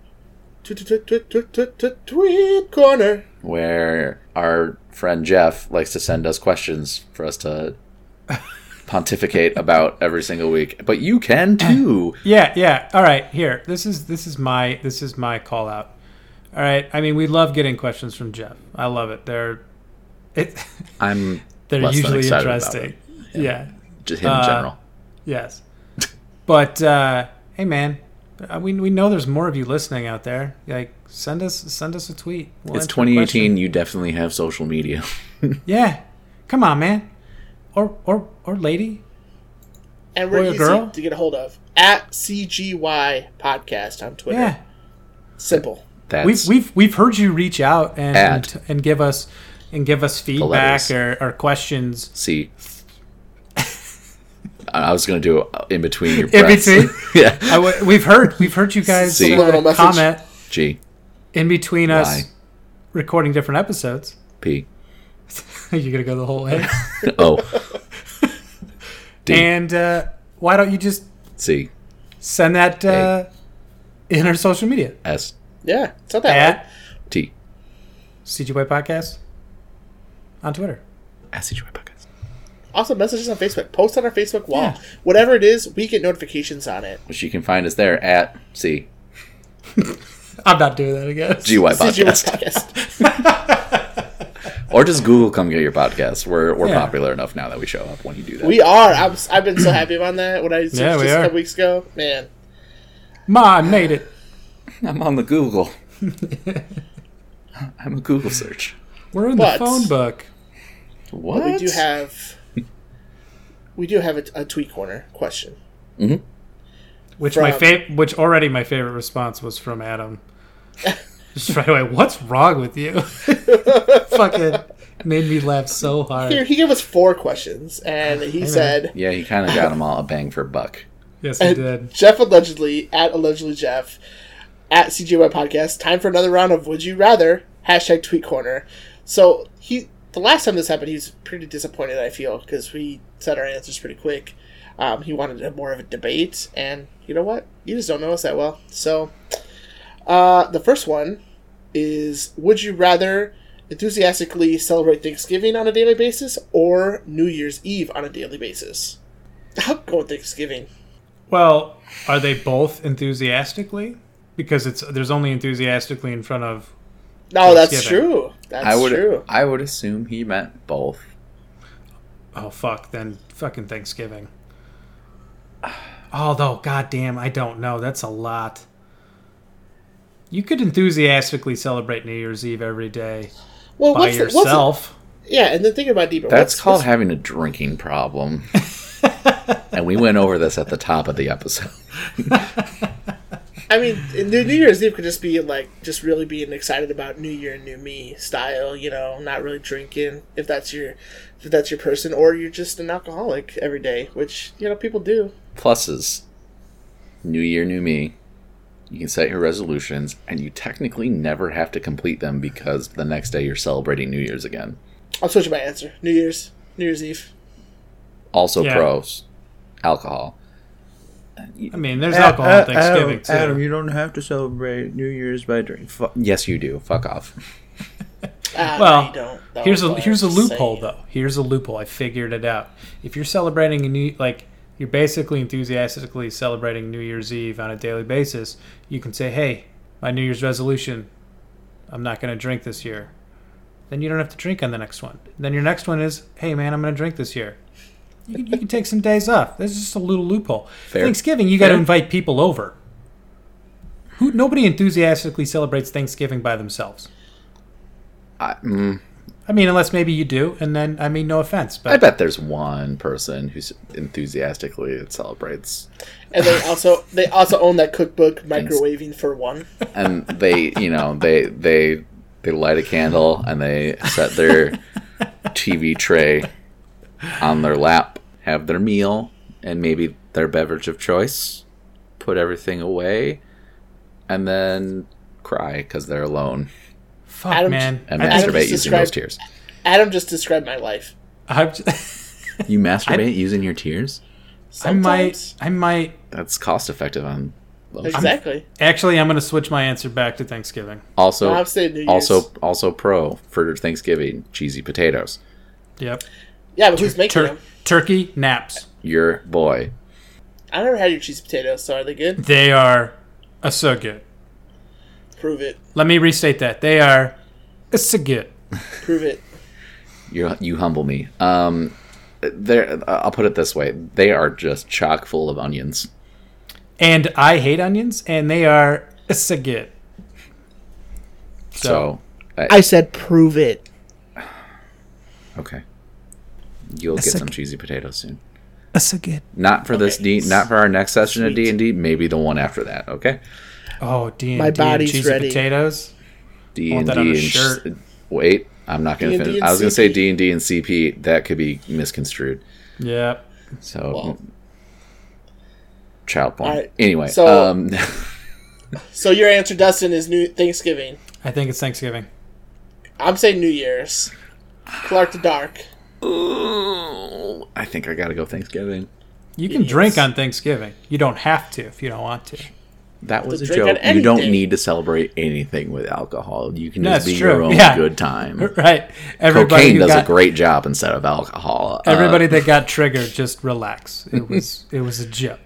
[SPEAKER 3] Tweet corner.
[SPEAKER 1] where our friend Jeff likes to send us questions for us to pontificate about every single week. But you can too.
[SPEAKER 2] Yeah. All right, here. This is my call out. All right. I mean, we love getting questions from Jeff. I love it. They're
[SPEAKER 1] less than
[SPEAKER 2] usually
[SPEAKER 1] excited about
[SPEAKER 2] interesting.
[SPEAKER 1] it.
[SPEAKER 2] Yeah.
[SPEAKER 1] Just him in general.
[SPEAKER 2] Yes. But hey, man, we know there's more of you listening out there. Like, send us a tweet. We'll
[SPEAKER 1] It's
[SPEAKER 2] answer a
[SPEAKER 1] 2018.
[SPEAKER 2] question.
[SPEAKER 1] You definitely have social media.
[SPEAKER 2] Yeah. Come on, man. Or lady.
[SPEAKER 3] And we're
[SPEAKER 2] Boy or
[SPEAKER 3] easy
[SPEAKER 2] girl?
[SPEAKER 3] to get a hold of at CGY Podcast on Twitter.
[SPEAKER 2] Yeah.
[SPEAKER 3] Simple.
[SPEAKER 1] That's
[SPEAKER 2] We've heard you reach out
[SPEAKER 1] At
[SPEAKER 2] and give us feedback
[SPEAKER 1] letters.
[SPEAKER 2] or questions.
[SPEAKER 1] see. I was going to do it in between your
[SPEAKER 2] In
[SPEAKER 1] breaths.
[SPEAKER 2] between?
[SPEAKER 1] Yeah.
[SPEAKER 2] We've heard you guys
[SPEAKER 1] See.
[SPEAKER 3] Subliminal message.
[SPEAKER 2] comment
[SPEAKER 1] G.
[SPEAKER 2] in between us
[SPEAKER 1] Y.
[SPEAKER 2] recording different episodes.
[SPEAKER 1] P.
[SPEAKER 2] You're gonna go the whole way.
[SPEAKER 1] O. D.
[SPEAKER 2] And why don't you just
[SPEAKER 1] C.
[SPEAKER 2] send that in our social media
[SPEAKER 1] S.
[SPEAKER 3] Yeah, it's not that hard.
[SPEAKER 2] at
[SPEAKER 1] T.
[SPEAKER 2] CGY Podcast on Twitter.
[SPEAKER 1] SCGY Podcast.
[SPEAKER 3] Also, message us on Facebook. Post on our Facebook wall.
[SPEAKER 2] Yeah.
[SPEAKER 3] Whatever it is, we get notifications on it.
[SPEAKER 1] Which you can find us there at C.
[SPEAKER 2] I'm not doing that again.
[SPEAKER 1] GY
[SPEAKER 3] CGY
[SPEAKER 1] Podcast.
[SPEAKER 3] Podcast.
[SPEAKER 1] Or just Google come get your podcast. We're
[SPEAKER 2] Yeah.
[SPEAKER 1] popular enough now that we show up when you do that.
[SPEAKER 3] We are. I've been so happy about that. When I searched
[SPEAKER 2] Yeah, we
[SPEAKER 3] this a
[SPEAKER 2] are.
[SPEAKER 3] couple weeks ago, man.
[SPEAKER 2] Ma, I made it.
[SPEAKER 1] I'm on the Google. I'm a Google search.
[SPEAKER 2] We're in
[SPEAKER 3] But-
[SPEAKER 2] the phone book.
[SPEAKER 1] What?
[SPEAKER 3] But we do have a tweet corner question.
[SPEAKER 2] Which
[SPEAKER 3] From-
[SPEAKER 2] which already my favorite response was from Adam. Just right away, what's wrong with you? Fucking made me laugh so hard.
[SPEAKER 3] Here, he gave us 4 questions, and he
[SPEAKER 2] man.
[SPEAKER 3] said,
[SPEAKER 1] Yeah, he kind of got them all a bang for buck.
[SPEAKER 2] Yes, he
[SPEAKER 3] and
[SPEAKER 2] did.
[SPEAKER 3] Jeff allegedly, at allegedly Jeff, at CJY Podcast, time for another round of Would You Rather, hashtag tweet corner. So, the last time this happened, he was pretty disappointed, I feel, because we said our answers pretty quick. He wanted more of a debate, and you know what? You just don't know us that well. So, the first one is, would you rather enthusiastically celebrate Thanksgiving on a daily basis or New Year's Eve on a daily basis? I'll go with Thanksgiving.
[SPEAKER 2] Well, are they both enthusiastically? Because there's only enthusiastically in front of.
[SPEAKER 3] No, that's
[SPEAKER 2] Thanksgiving.
[SPEAKER 3] true. That's true.
[SPEAKER 1] I would assume he meant both.
[SPEAKER 2] Oh fuck! Then fucking Thanksgiving. Although, goddamn, I don't know. That's a lot. You could enthusiastically celebrate New Year's Eve every day
[SPEAKER 3] Well,
[SPEAKER 2] by yourself.
[SPEAKER 3] yeah, and then think about it deeper.
[SPEAKER 1] That's called having a drinking problem. And we went over this at the top of the episode.
[SPEAKER 3] I mean, New Year's Eve could just be like just really being excited about New Year, New Me style. You know, not really drinking if that's your person, or you're just an alcoholic every day, which people do.
[SPEAKER 1] Pluses. New year, new me. You can set your resolutions, and you technically never have to complete them because the next day you're celebrating New Year's again.
[SPEAKER 3] I'm switching my answer. New Year's Eve.
[SPEAKER 1] Also
[SPEAKER 2] Yeah.
[SPEAKER 1] pros. Alcohol.
[SPEAKER 2] I mean, there's alcohol on Thanksgiving too.
[SPEAKER 1] Adam, you don't have to celebrate New Year's by drinking. Yes, you do. Fuck off.
[SPEAKER 2] Well,
[SPEAKER 3] no, you don't. That
[SPEAKER 2] here's
[SPEAKER 3] was
[SPEAKER 2] a
[SPEAKER 3] what
[SPEAKER 2] here's a
[SPEAKER 3] I was
[SPEAKER 2] loophole
[SPEAKER 3] saying.
[SPEAKER 2] though. Here's a loophole. I figured it out. If you're celebrating you're basically enthusiastically celebrating New Year's Eve on a daily basis, you can say, "Hey, my New Year's resolution, I'm not going to drink this year." Then you don't have to drink on the next one. Then your next one is, "Hey, man, I'm going to drink this year." You can take some days off. This is just a little loophole.
[SPEAKER 1] Fair.
[SPEAKER 2] Thanksgiving, you got to
[SPEAKER 1] Fair.
[SPEAKER 2] invite people over. Nobody enthusiastically celebrates Thanksgiving by themselves. I mean, unless maybe you do, and then no offense, but
[SPEAKER 1] I bet there's one person who's enthusiastically celebrates,
[SPEAKER 3] And they also own that cookbook, Microwaving for One.
[SPEAKER 1] and they they light a candle and they set their TV tray on their lap, have their meal and maybe their beverage of choice, put everything away, and then cry because they're alone
[SPEAKER 2] fuck,
[SPEAKER 3] Adam-
[SPEAKER 2] man.
[SPEAKER 1] and
[SPEAKER 3] Adam
[SPEAKER 1] masturbate
[SPEAKER 3] just
[SPEAKER 1] using those
[SPEAKER 3] described-
[SPEAKER 1] tears.
[SPEAKER 3] Adam just described my life.
[SPEAKER 1] You masturbate using your tears?
[SPEAKER 3] Sometimes.
[SPEAKER 2] I might.
[SPEAKER 1] That's cost effective on those.
[SPEAKER 3] Exactly.
[SPEAKER 2] Actually, I'm going to switch my answer back to Thanksgiving.
[SPEAKER 1] Also,
[SPEAKER 3] No, I'm saying New Year's.
[SPEAKER 1] also pro for Thanksgiving, cheesy potatoes.
[SPEAKER 2] Yep.
[SPEAKER 3] Yeah, but who's making them?
[SPEAKER 2] Turkey naps.
[SPEAKER 1] Your boy.
[SPEAKER 3] I never had your cheese potatoes, so are they good?
[SPEAKER 2] They are so good.
[SPEAKER 3] Prove it.
[SPEAKER 2] Let me restate that. They are so good.
[SPEAKER 3] Prove it.
[SPEAKER 1] You humble me. I'll put it this way: they are just chock full of onions.
[SPEAKER 2] And I hate onions, and they are so good.
[SPEAKER 1] So
[SPEAKER 3] I said prove it.
[SPEAKER 1] okay, you'll get some cheesy potatoes soon.
[SPEAKER 2] So good.
[SPEAKER 1] Not for this not for our next session of
[SPEAKER 3] Sweet.
[SPEAKER 1] D&D. Maybe the one after that. Okay.
[SPEAKER 2] Oh, D&D
[SPEAKER 3] My body's
[SPEAKER 2] and cheesy
[SPEAKER 3] ready.
[SPEAKER 2] potatoes.
[SPEAKER 1] D&D
[SPEAKER 2] that on a
[SPEAKER 1] and
[SPEAKER 2] shirt.
[SPEAKER 1] wait, I'm not going to
[SPEAKER 3] D&D
[SPEAKER 1] finish.
[SPEAKER 3] and
[SPEAKER 1] I was going to say
[SPEAKER 3] CP.
[SPEAKER 1] D&D and CP. That could be misconstrued.
[SPEAKER 2] Yeah.
[SPEAKER 1] So,
[SPEAKER 3] Well.
[SPEAKER 1] child porn.
[SPEAKER 3] All right.
[SPEAKER 1] Anyway,
[SPEAKER 3] So- So your answer, Dustin, is New Thanksgiving.
[SPEAKER 2] I think it's Thanksgiving.
[SPEAKER 3] I'm saying New Year's. Clark the Dark.
[SPEAKER 1] ooh, I think I got to go Thanksgiving.
[SPEAKER 2] You can drink on Thanksgiving. You don't have to if you don't want to.
[SPEAKER 1] That was a
[SPEAKER 3] drink on
[SPEAKER 1] joke. You don't
[SPEAKER 3] anything.
[SPEAKER 1] need to celebrate anything with alcohol. You can
[SPEAKER 2] That's
[SPEAKER 1] just be
[SPEAKER 2] true.
[SPEAKER 1] your own
[SPEAKER 2] Yeah.
[SPEAKER 1] good time.
[SPEAKER 2] Right. Everybody
[SPEAKER 1] Cocaine
[SPEAKER 2] who
[SPEAKER 1] does
[SPEAKER 2] got,
[SPEAKER 1] a great job instead of alcohol.
[SPEAKER 2] Everybody that got triggered, just relax. It was a joke.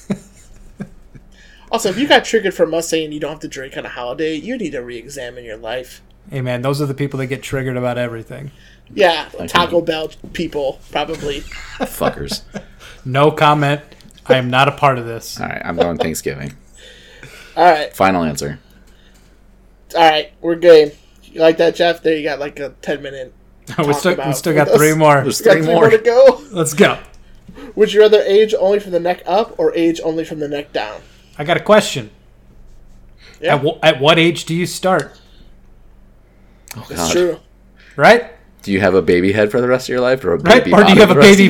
[SPEAKER 3] Also, if you got triggered from us saying you don't have to drink on a holiday, you need to re-examine your life.
[SPEAKER 2] Hey man, those are the people that get triggered about everything.
[SPEAKER 3] Yeah, Taco Bell people, probably.
[SPEAKER 1] fuckers.
[SPEAKER 2] No comment. I am not a part of this.
[SPEAKER 1] All right, I'm going Thanksgiving.
[SPEAKER 3] All right.
[SPEAKER 1] Final answer.
[SPEAKER 3] All right, we're game. You like that, Jeff? There you got like a 10-minute.
[SPEAKER 2] we still
[SPEAKER 3] about
[SPEAKER 2] got
[SPEAKER 3] with us.
[SPEAKER 2] 3 more.
[SPEAKER 1] There's
[SPEAKER 3] Got
[SPEAKER 1] 3
[SPEAKER 3] 3
[SPEAKER 1] more.
[SPEAKER 3] more to go.
[SPEAKER 2] Let's go.
[SPEAKER 3] Would you rather age only from the neck up or age only from the neck down?
[SPEAKER 2] I got a question.
[SPEAKER 3] Yeah,
[SPEAKER 2] At what age do you start?
[SPEAKER 1] Oh,
[SPEAKER 3] that's
[SPEAKER 1] God.
[SPEAKER 3] true.
[SPEAKER 2] Right?
[SPEAKER 1] Do you have a baby head for the rest of your life, or a
[SPEAKER 2] Right?
[SPEAKER 1] baby
[SPEAKER 2] Or do you
[SPEAKER 1] body
[SPEAKER 2] have a
[SPEAKER 1] for the rest
[SPEAKER 2] baby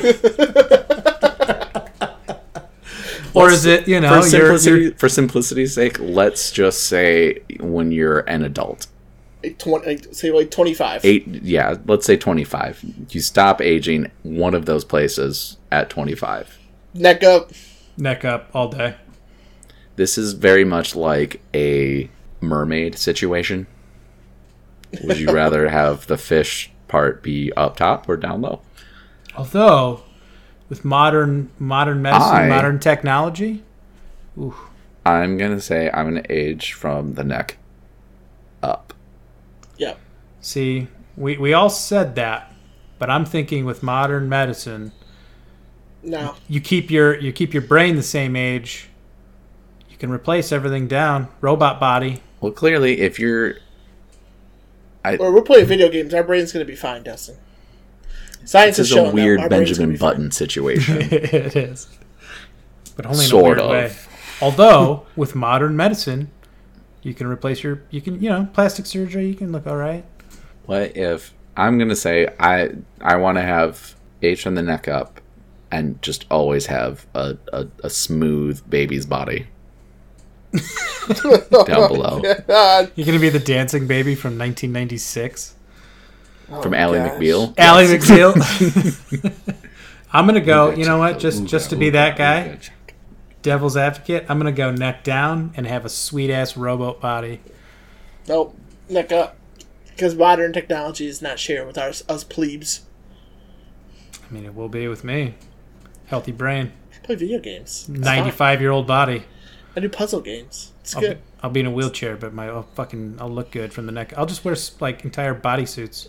[SPEAKER 2] body? Or is it, you know,
[SPEAKER 1] for simplicity's sake, let's just say when you're an adult.
[SPEAKER 3] Say like 25.
[SPEAKER 1] Let's say 25. You stop aging one of those places at 25.
[SPEAKER 3] Neck up.
[SPEAKER 2] neck up all day?
[SPEAKER 1] This is very much like a mermaid situation. Would you rather have the fish part be up top or down low?
[SPEAKER 2] Although, with modern medicine, modern technology, ooh,
[SPEAKER 1] I'm going to say I'm going to age from the neck up.
[SPEAKER 3] Yep.
[SPEAKER 2] see, we all said that, but I'm thinking with modern medicine,
[SPEAKER 3] No.
[SPEAKER 2] you keep your brain the same age. You can replace everything down. Robot body.
[SPEAKER 1] Well, clearly, if you're...
[SPEAKER 3] Or we're playing video games. Our brain's going to be fine, Dustin. Science
[SPEAKER 1] This
[SPEAKER 3] is
[SPEAKER 1] is
[SPEAKER 3] showing
[SPEAKER 1] a weird
[SPEAKER 3] our brain's gonna
[SPEAKER 1] Benjamin
[SPEAKER 3] be fine.
[SPEAKER 1] Button situation.
[SPEAKER 2] It is. But only in
[SPEAKER 1] Sort
[SPEAKER 2] a weird
[SPEAKER 1] of.
[SPEAKER 2] way. Although, with modern medicine, you can replace plastic surgery, you can look all right.
[SPEAKER 1] What if... I'm going to say I want to have age from the neck up and just always have a smooth baby's body. Down below.
[SPEAKER 3] God.
[SPEAKER 2] You're going to be the dancing baby from 1996.
[SPEAKER 1] From Ally
[SPEAKER 3] gosh.
[SPEAKER 1] McBeal.
[SPEAKER 2] Ally McBeal. I'm going to go, you know what, just to be that guy, devil's advocate, I'm going to go neck down and have a sweet-ass rowboat body.
[SPEAKER 3] Nope. Neck up. Because modern technology is not shared with us plebes.
[SPEAKER 2] I mean, it will be with me. Healthy brain.
[SPEAKER 3] I play video games. It's fine.
[SPEAKER 2] 95-year-old body.
[SPEAKER 3] I do puzzle games. It's good.
[SPEAKER 2] I'll be in a wheelchair, but I'll look good from the neck. I'll just wear like entire bodysuits.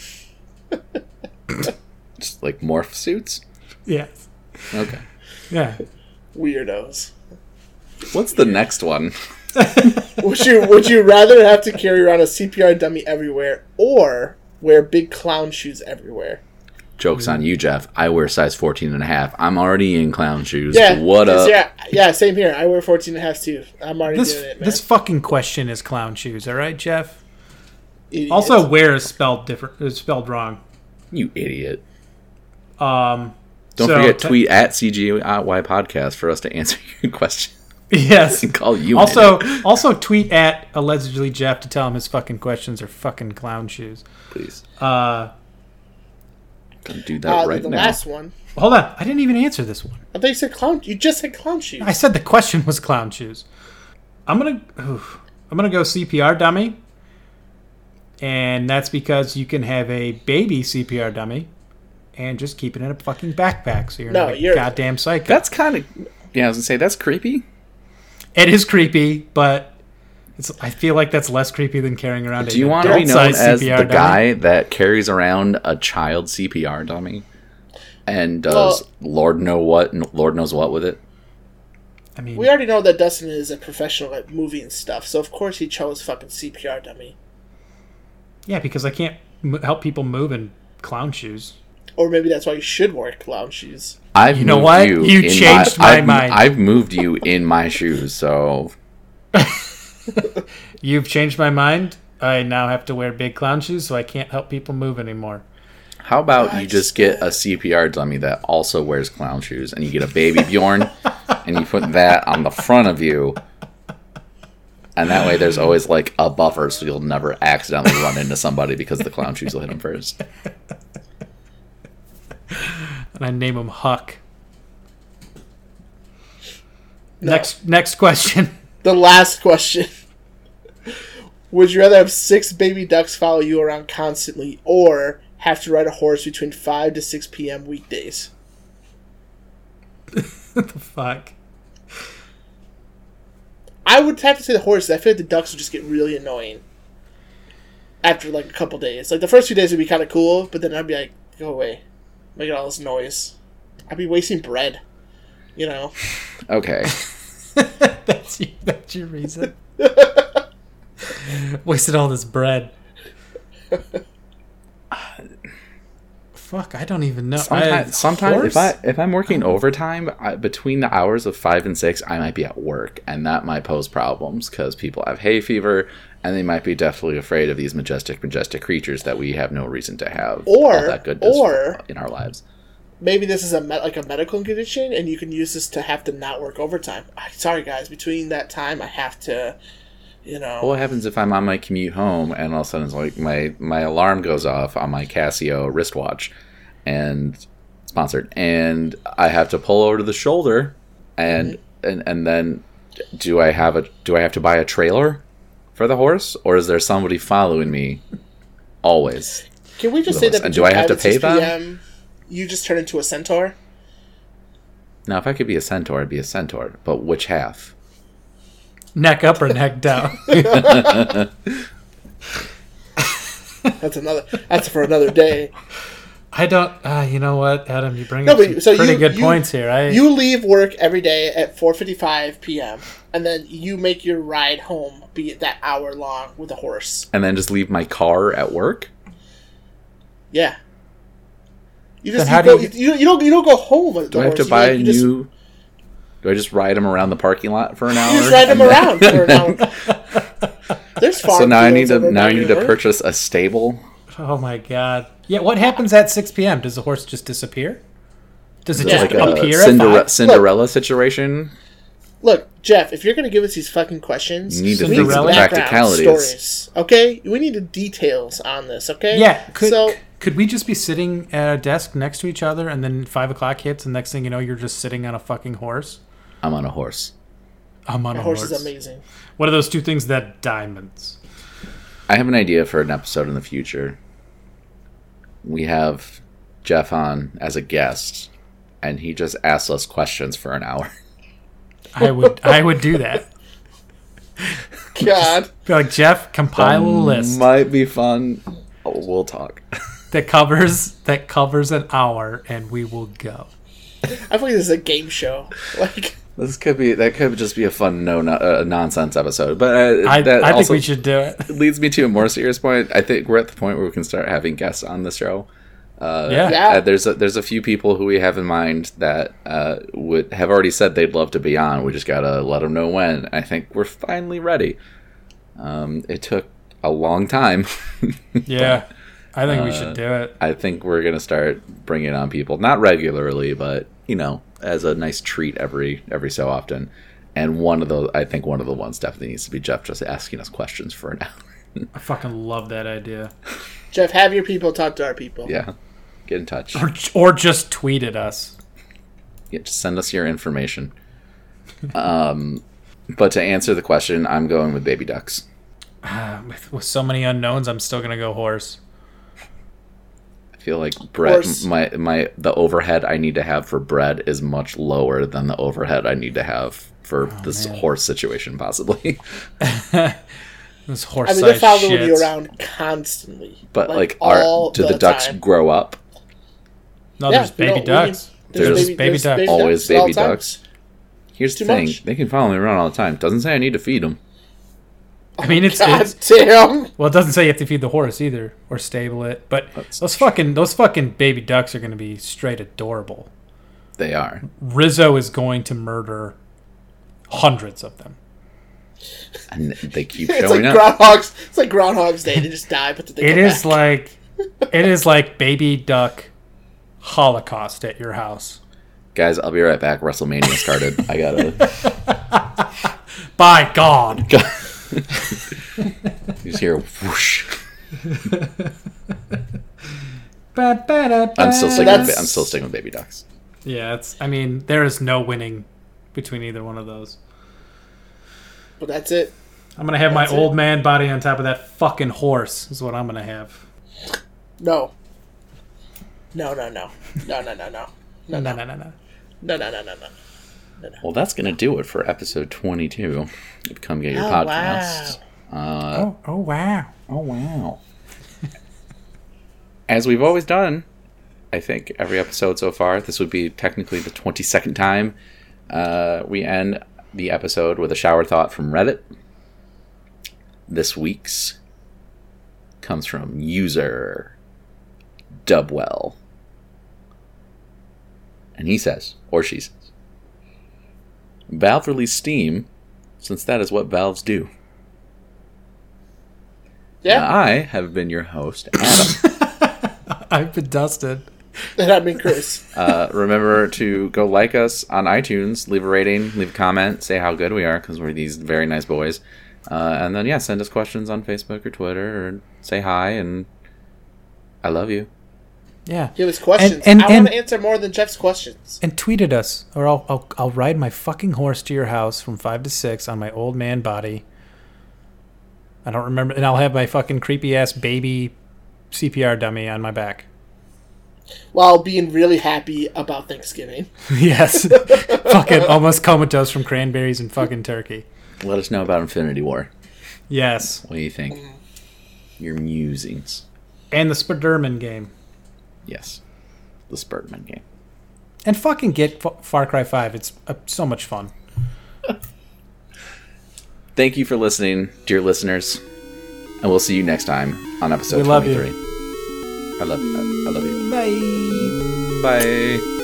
[SPEAKER 1] Just like morph suits?
[SPEAKER 2] Yeah,
[SPEAKER 1] Okay.
[SPEAKER 2] yeah.
[SPEAKER 3] Weirdos.
[SPEAKER 1] What's the next one?
[SPEAKER 3] Would you rather have to carry around a CPR dummy everywhere or wear big clown shoes everywhere?
[SPEAKER 1] Joke's on you, Jeff. I wear size 14 and a half. I'm already in clown shoes.
[SPEAKER 3] Yeah.
[SPEAKER 1] What up?
[SPEAKER 3] Yeah, same here. I wear 14 and a half too. I'm already doing it, man.
[SPEAKER 2] This fucking question is clown shoes. All right, Jeff.
[SPEAKER 3] Idiots.
[SPEAKER 2] Also, where is spelled different? Is spelled wrong.
[SPEAKER 1] You idiot.
[SPEAKER 2] Um.
[SPEAKER 1] Don't
[SPEAKER 2] so
[SPEAKER 1] forget, tweet at CGY Podcast for us to answer your question.
[SPEAKER 2] Yes.
[SPEAKER 1] And call you
[SPEAKER 2] Also tweet at allegedly Jeff to tell him his fucking questions are fucking clown shoes.
[SPEAKER 1] please.
[SPEAKER 2] Uh.
[SPEAKER 1] Don't do that right
[SPEAKER 3] the
[SPEAKER 1] now.
[SPEAKER 3] last one.
[SPEAKER 2] Hold on. I didn't even answer this one.
[SPEAKER 3] I thought you said clown. You just said clown shoes.
[SPEAKER 2] I said the question was clown shoes. I'm gonna go CPR dummy, and that's because you can have a baby CPR dummy, and just keep it in a fucking backpack, so you're
[SPEAKER 3] No,
[SPEAKER 2] not a
[SPEAKER 3] you're-
[SPEAKER 2] goddamn psycho.
[SPEAKER 1] That's kind of... Yeah, I was going to say, that's creepy.
[SPEAKER 2] It is creepy, but I feel like that's less creepy than carrying around.
[SPEAKER 1] Do you want to be known as the guy that carries around a child CPR dummy and does Lord knows what with it?
[SPEAKER 2] I mean,
[SPEAKER 3] we already know that Dustin is a professional at movie and stuff, so of course he chose fucking CPR dummy.
[SPEAKER 2] Yeah, because I can't help people move in clown shoes.
[SPEAKER 3] Or maybe that's why you should wear clown shoes.
[SPEAKER 2] You know what? You changed my mind.
[SPEAKER 1] I've moved you in my shoes, so...
[SPEAKER 2] You've changed my mind. I now have to wear big clown shoes, so I can't help people move anymore.
[SPEAKER 1] How about you just get a CPR dummy that also wears clown shoes, and you get a baby Bjorn, and you put that on the front of you, and that way there's always like a buffer, so you'll never accidentally run into somebody because the clown shoes will hit them first.
[SPEAKER 2] And I name him Huck.
[SPEAKER 3] No.
[SPEAKER 2] Next question.
[SPEAKER 3] The last question. Would you rather have 6 baby ducks follow you around constantly, or have to ride a horse between 5 to 6 p.m. weekdays?
[SPEAKER 2] What the fuck?
[SPEAKER 3] I would have to say the horse. I feel like the ducks would just get really annoying after like a couple days. Like the first few days would be kind of cool, but then I'd be like, go away, making all this noise. I'd be wasting bread, you know.
[SPEAKER 1] Okay.
[SPEAKER 2] That's your reason. Wasted all this bread. Fuck, I don't even know.
[SPEAKER 1] Sometimes if I'm working overtime between the hours of 5 and 6, I might be at work, and that might pose problems because people have hay fever, and they might be deathly afraid of these majestic creatures that we have no reason to have all that goodness in our lives.
[SPEAKER 3] Maybe this is a medical condition, and you can use this to have to not work overtime. Sorry, guys. Between that time, I have to, you know.
[SPEAKER 1] What happens if I'm on my commute home, and all of a sudden it's like my alarm goes off on my Casio wristwatch, and sponsored, and I have to pull over to the shoulder, and then do I have to buy a trailer for the horse, or is there somebody following me always?
[SPEAKER 3] Can we just say that?
[SPEAKER 1] And do I have to pay them?
[SPEAKER 3] You just turn into a centaur?
[SPEAKER 1] Now, if I could be a centaur, I'd be a centaur. But which half?
[SPEAKER 2] Neck up or neck down?
[SPEAKER 3] That's for another day.
[SPEAKER 2] I don't. You know what, Adam? You bring up pretty good points here.
[SPEAKER 3] You leave work every day at 4:55 p.m. and then you make your ride home be that hour long with a horse,
[SPEAKER 1] and then just leave my car at work.
[SPEAKER 3] Yeah. You don't go home.
[SPEAKER 1] Do I have to buy a new? Do I just ride them around the parking lot for an hour?
[SPEAKER 3] You just ride them around for an hour. There's farm.
[SPEAKER 1] So now I need to purchase a stable.
[SPEAKER 2] Oh my god! Yeah, what happens at 6 p.m.? Does the horse just disappear? Does it just appear?
[SPEAKER 1] Cinderella situation.
[SPEAKER 3] Look, Jeff, if you're going to give us these fucking questions,
[SPEAKER 1] you need to think of the practicalities.
[SPEAKER 3] Stories, okay? We need the details on this, okay?
[SPEAKER 2] Yeah. Could we just be sitting at a desk next to each other, and then 5 o'clock hits, and next thing you know, you're just sitting on a fucking horse?
[SPEAKER 1] I'm on a horse.
[SPEAKER 2] I'm on a horse.
[SPEAKER 3] Horse is amazing.
[SPEAKER 2] What are those two things that diamonds?
[SPEAKER 1] I have an idea for an episode in the future. We have Jeff on as a guest, and he just asks us questions for an hour.
[SPEAKER 2] I would do that.
[SPEAKER 3] God.
[SPEAKER 2] Be like, Jeff, compile a list.
[SPEAKER 1] Might be fun. We'll talk.
[SPEAKER 2] That covers an hour, and we will go.
[SPEAKER 3] I feel like this is a game show. Like
[SPEAKER 1] that could just be a fun nonsense episode. But
[SPEAKER 2] I think we should do it.
[SPEAKER 1] Leads me to a more serious point. I think we're at the point where we can start having guests on the show. There's a few people who we have in mind that would have already said they'd love to be on. We just gotta let them know when. I think we're finally ready. It took a long time.
[SPEAKER 2] Yeah, I think we should do it.
[SPEAKER 1] I think we're gonna start bringing on people, not regularly, but as a nice treat every so often. And I think one of the ones definitely needs to be Jeff, just asking us questions for an hour.
[SPEAKER 2] I fucking love that idea.
[SPEAKER 3] Jeff, have your people talk to our people.
[SPEAKER 1] Yeah, get in touch,
[SPEAKER 2] or just tweet at us.
[SPEAKER 1] Yeah, just send us your information. But to answer the question, I'm going with baby ducks.
[SPEAKER 2] With so many unknowns, I'm still gonna go horse.
[SPEAKER 1] I feel like bread. The overhead I need to have for bread is much lower than the overhead I need to have for this
[SPEAKER 2] man.
[SPEAKER 1] horse situation, possibly.
[SPEAKER 2] This horse
[SPEAKER 3] I mean, they're
[SPEAKER 2] sized
[SPEAKER 3] following you
[SPEAKER 2] shits.
[SPEAKER 3] around constantly.
[SPEAKER 1] But like,
[SPEAKER 3] all
[SPEAKER 1] do the ducks
[SPEAKER 3] time.
[SPEAKER 1] grow up?
[SPEAKER 2] No,
[SPEAKER 3] Yeah,
[SPEAKER 2] there's baby
[SPEAKER 3] no,
[SPEAKER 2] ducks. There's baby ducks.
[SPEAKER 1] Always
[SPEAKER 3] ducks at all
[SPEAKER 1] baby
[SPEAKER 3] times.
[SPEAKER 1] ducks. Here's the
[SPEAKER 3] Too
[SPEAKER 1] thing:
[SPEAKER 3] much.
[SPEAKER 1] they can follow me around all the time. Doesn't say I need to feed them.
[SPEAKER 2] I mean, it's
[SPEAKER 3] God damn.
[SPEAKER 2] well, it doesn't say you have to feed the horse either or stable it. But
[SPEAKER 1] That's
[SPEAKER 2] those fucking baby ducks are going to be straight adorable.
[SPEAKER 1] They are.
[SPEAKER 2] Rizzo is going to murder hundreds of them.
[SPEAKER 1] And they keep
[SPEAKER 3] It's
[SPEAKER 1] showing
[SPEAKER 3] like
[SPEAKER 1] up.
[SPEAKER 3] Groundhog's. It's like Groundhog's Day. They just die, but then they
[SPEAKER 2] It
[SPEAKER 3] come
[SPEAKER 2] is
[SPEAKER 3] back.
[SPEAKER 2] it is like baby duck Holocaust at your house.
[SPEAKER 1] Guys, I'll be right back. WrestleMania started. I gotta.
[SPEAKER 2] By God.
[SPEAKER 1] You just hear whoosh.
[SPEAKER 2] I'm
[SPEAKER 1] I'm still sticking.
[SPEAKER 3] That's-
[SPEAKER 1] I'm still sticking with baby ducks.
[SPEAKER 2] Yeah, it's. I mean, there is no winning between either one of those.
[SPEAKER 3] But that's it.
[SPEAKER 2] I'm gonna have my
[SPEAKER 3] That's it.
[SPEAKER 2] old man body on top of that fucking horse. Is what I'm gonna have.
[SPEAKER 3] No. No, no, no. No, no, no, no.
[SPEAKER 2] No,
[SPEAKER 3] No,
[SPEAKER 2] no,
[SPEAKER 3] no.
[SPEAKER 2] no, no.
[SPEAKER 3] No, no, no, no, no.
[SPEAKER 1] Well, that's gonna do it for episode 22 of Come Get Your
[SPEAKER 3] Oh,
[SPEAKER 1] Podcast.
[SPEAKER 2] Oh wow.
[SPEAKER 1] Oh wow! As we've always done, I think every episode so far, this would be technically the 22nd time we end the episode with a shower thought from Reddit. This week's comes from user Dubwell, and he says, or she says, "Valve released Steam, since that is what valves do."
[SPEAKER 3] Yeah.
[SPEAKER 1] Now, I have been your host, Adam.
[SPEAKER 2] I've been dusted.
[SPEAKER 3] And I mean, Chris.
[SPEAKER 1] Remember to go like us on iTunes, leave a rating, leave a comment, say how good we are, because we're these very nice boys. And then, yeah, send us questions on Facebook or Twitter, or say hi, and I love you.
[SPEAKER 2] Yeah.
[SPEAKER 3] Give us questions.
[SPEAKER 2] And-
[SPEAKER 3] I want to answer more than Jeff's questions.
[SPEAKER 2] And tweet at us, or I'll ride my fucking horse to your house from 5 to 6 on my old man body. I don't remember, and I'll have my fucking creepy ass baby CPR dummy on my back.
[SPEAKER 3] While being really happy about Thanksgiving.
[SPEAKER 2] Yes, fucking almost comatose from cranberries and fucking turkey.
[SPEAKER 1] Let us know about Infinity War.
[SPEAKER 2] Yes,
[SPEAKER 1] What do you think? Your musings.
[SPEAKER 2] and the Spiderman game,
[SPEAKER 1] Yes. The Spurtman game.
[SPEAKER 2] and fucking get Far Cry 5. It's so much fun.
[SPEAKER 1] Thank you for listening, dear listeners, and we'll see you next time on episode
[SPEAKER 2] We love you.
[SPEAKER 1] 23. I love you.
[SPEAKER 2] Bye.
[SPEAKER 1] Bye.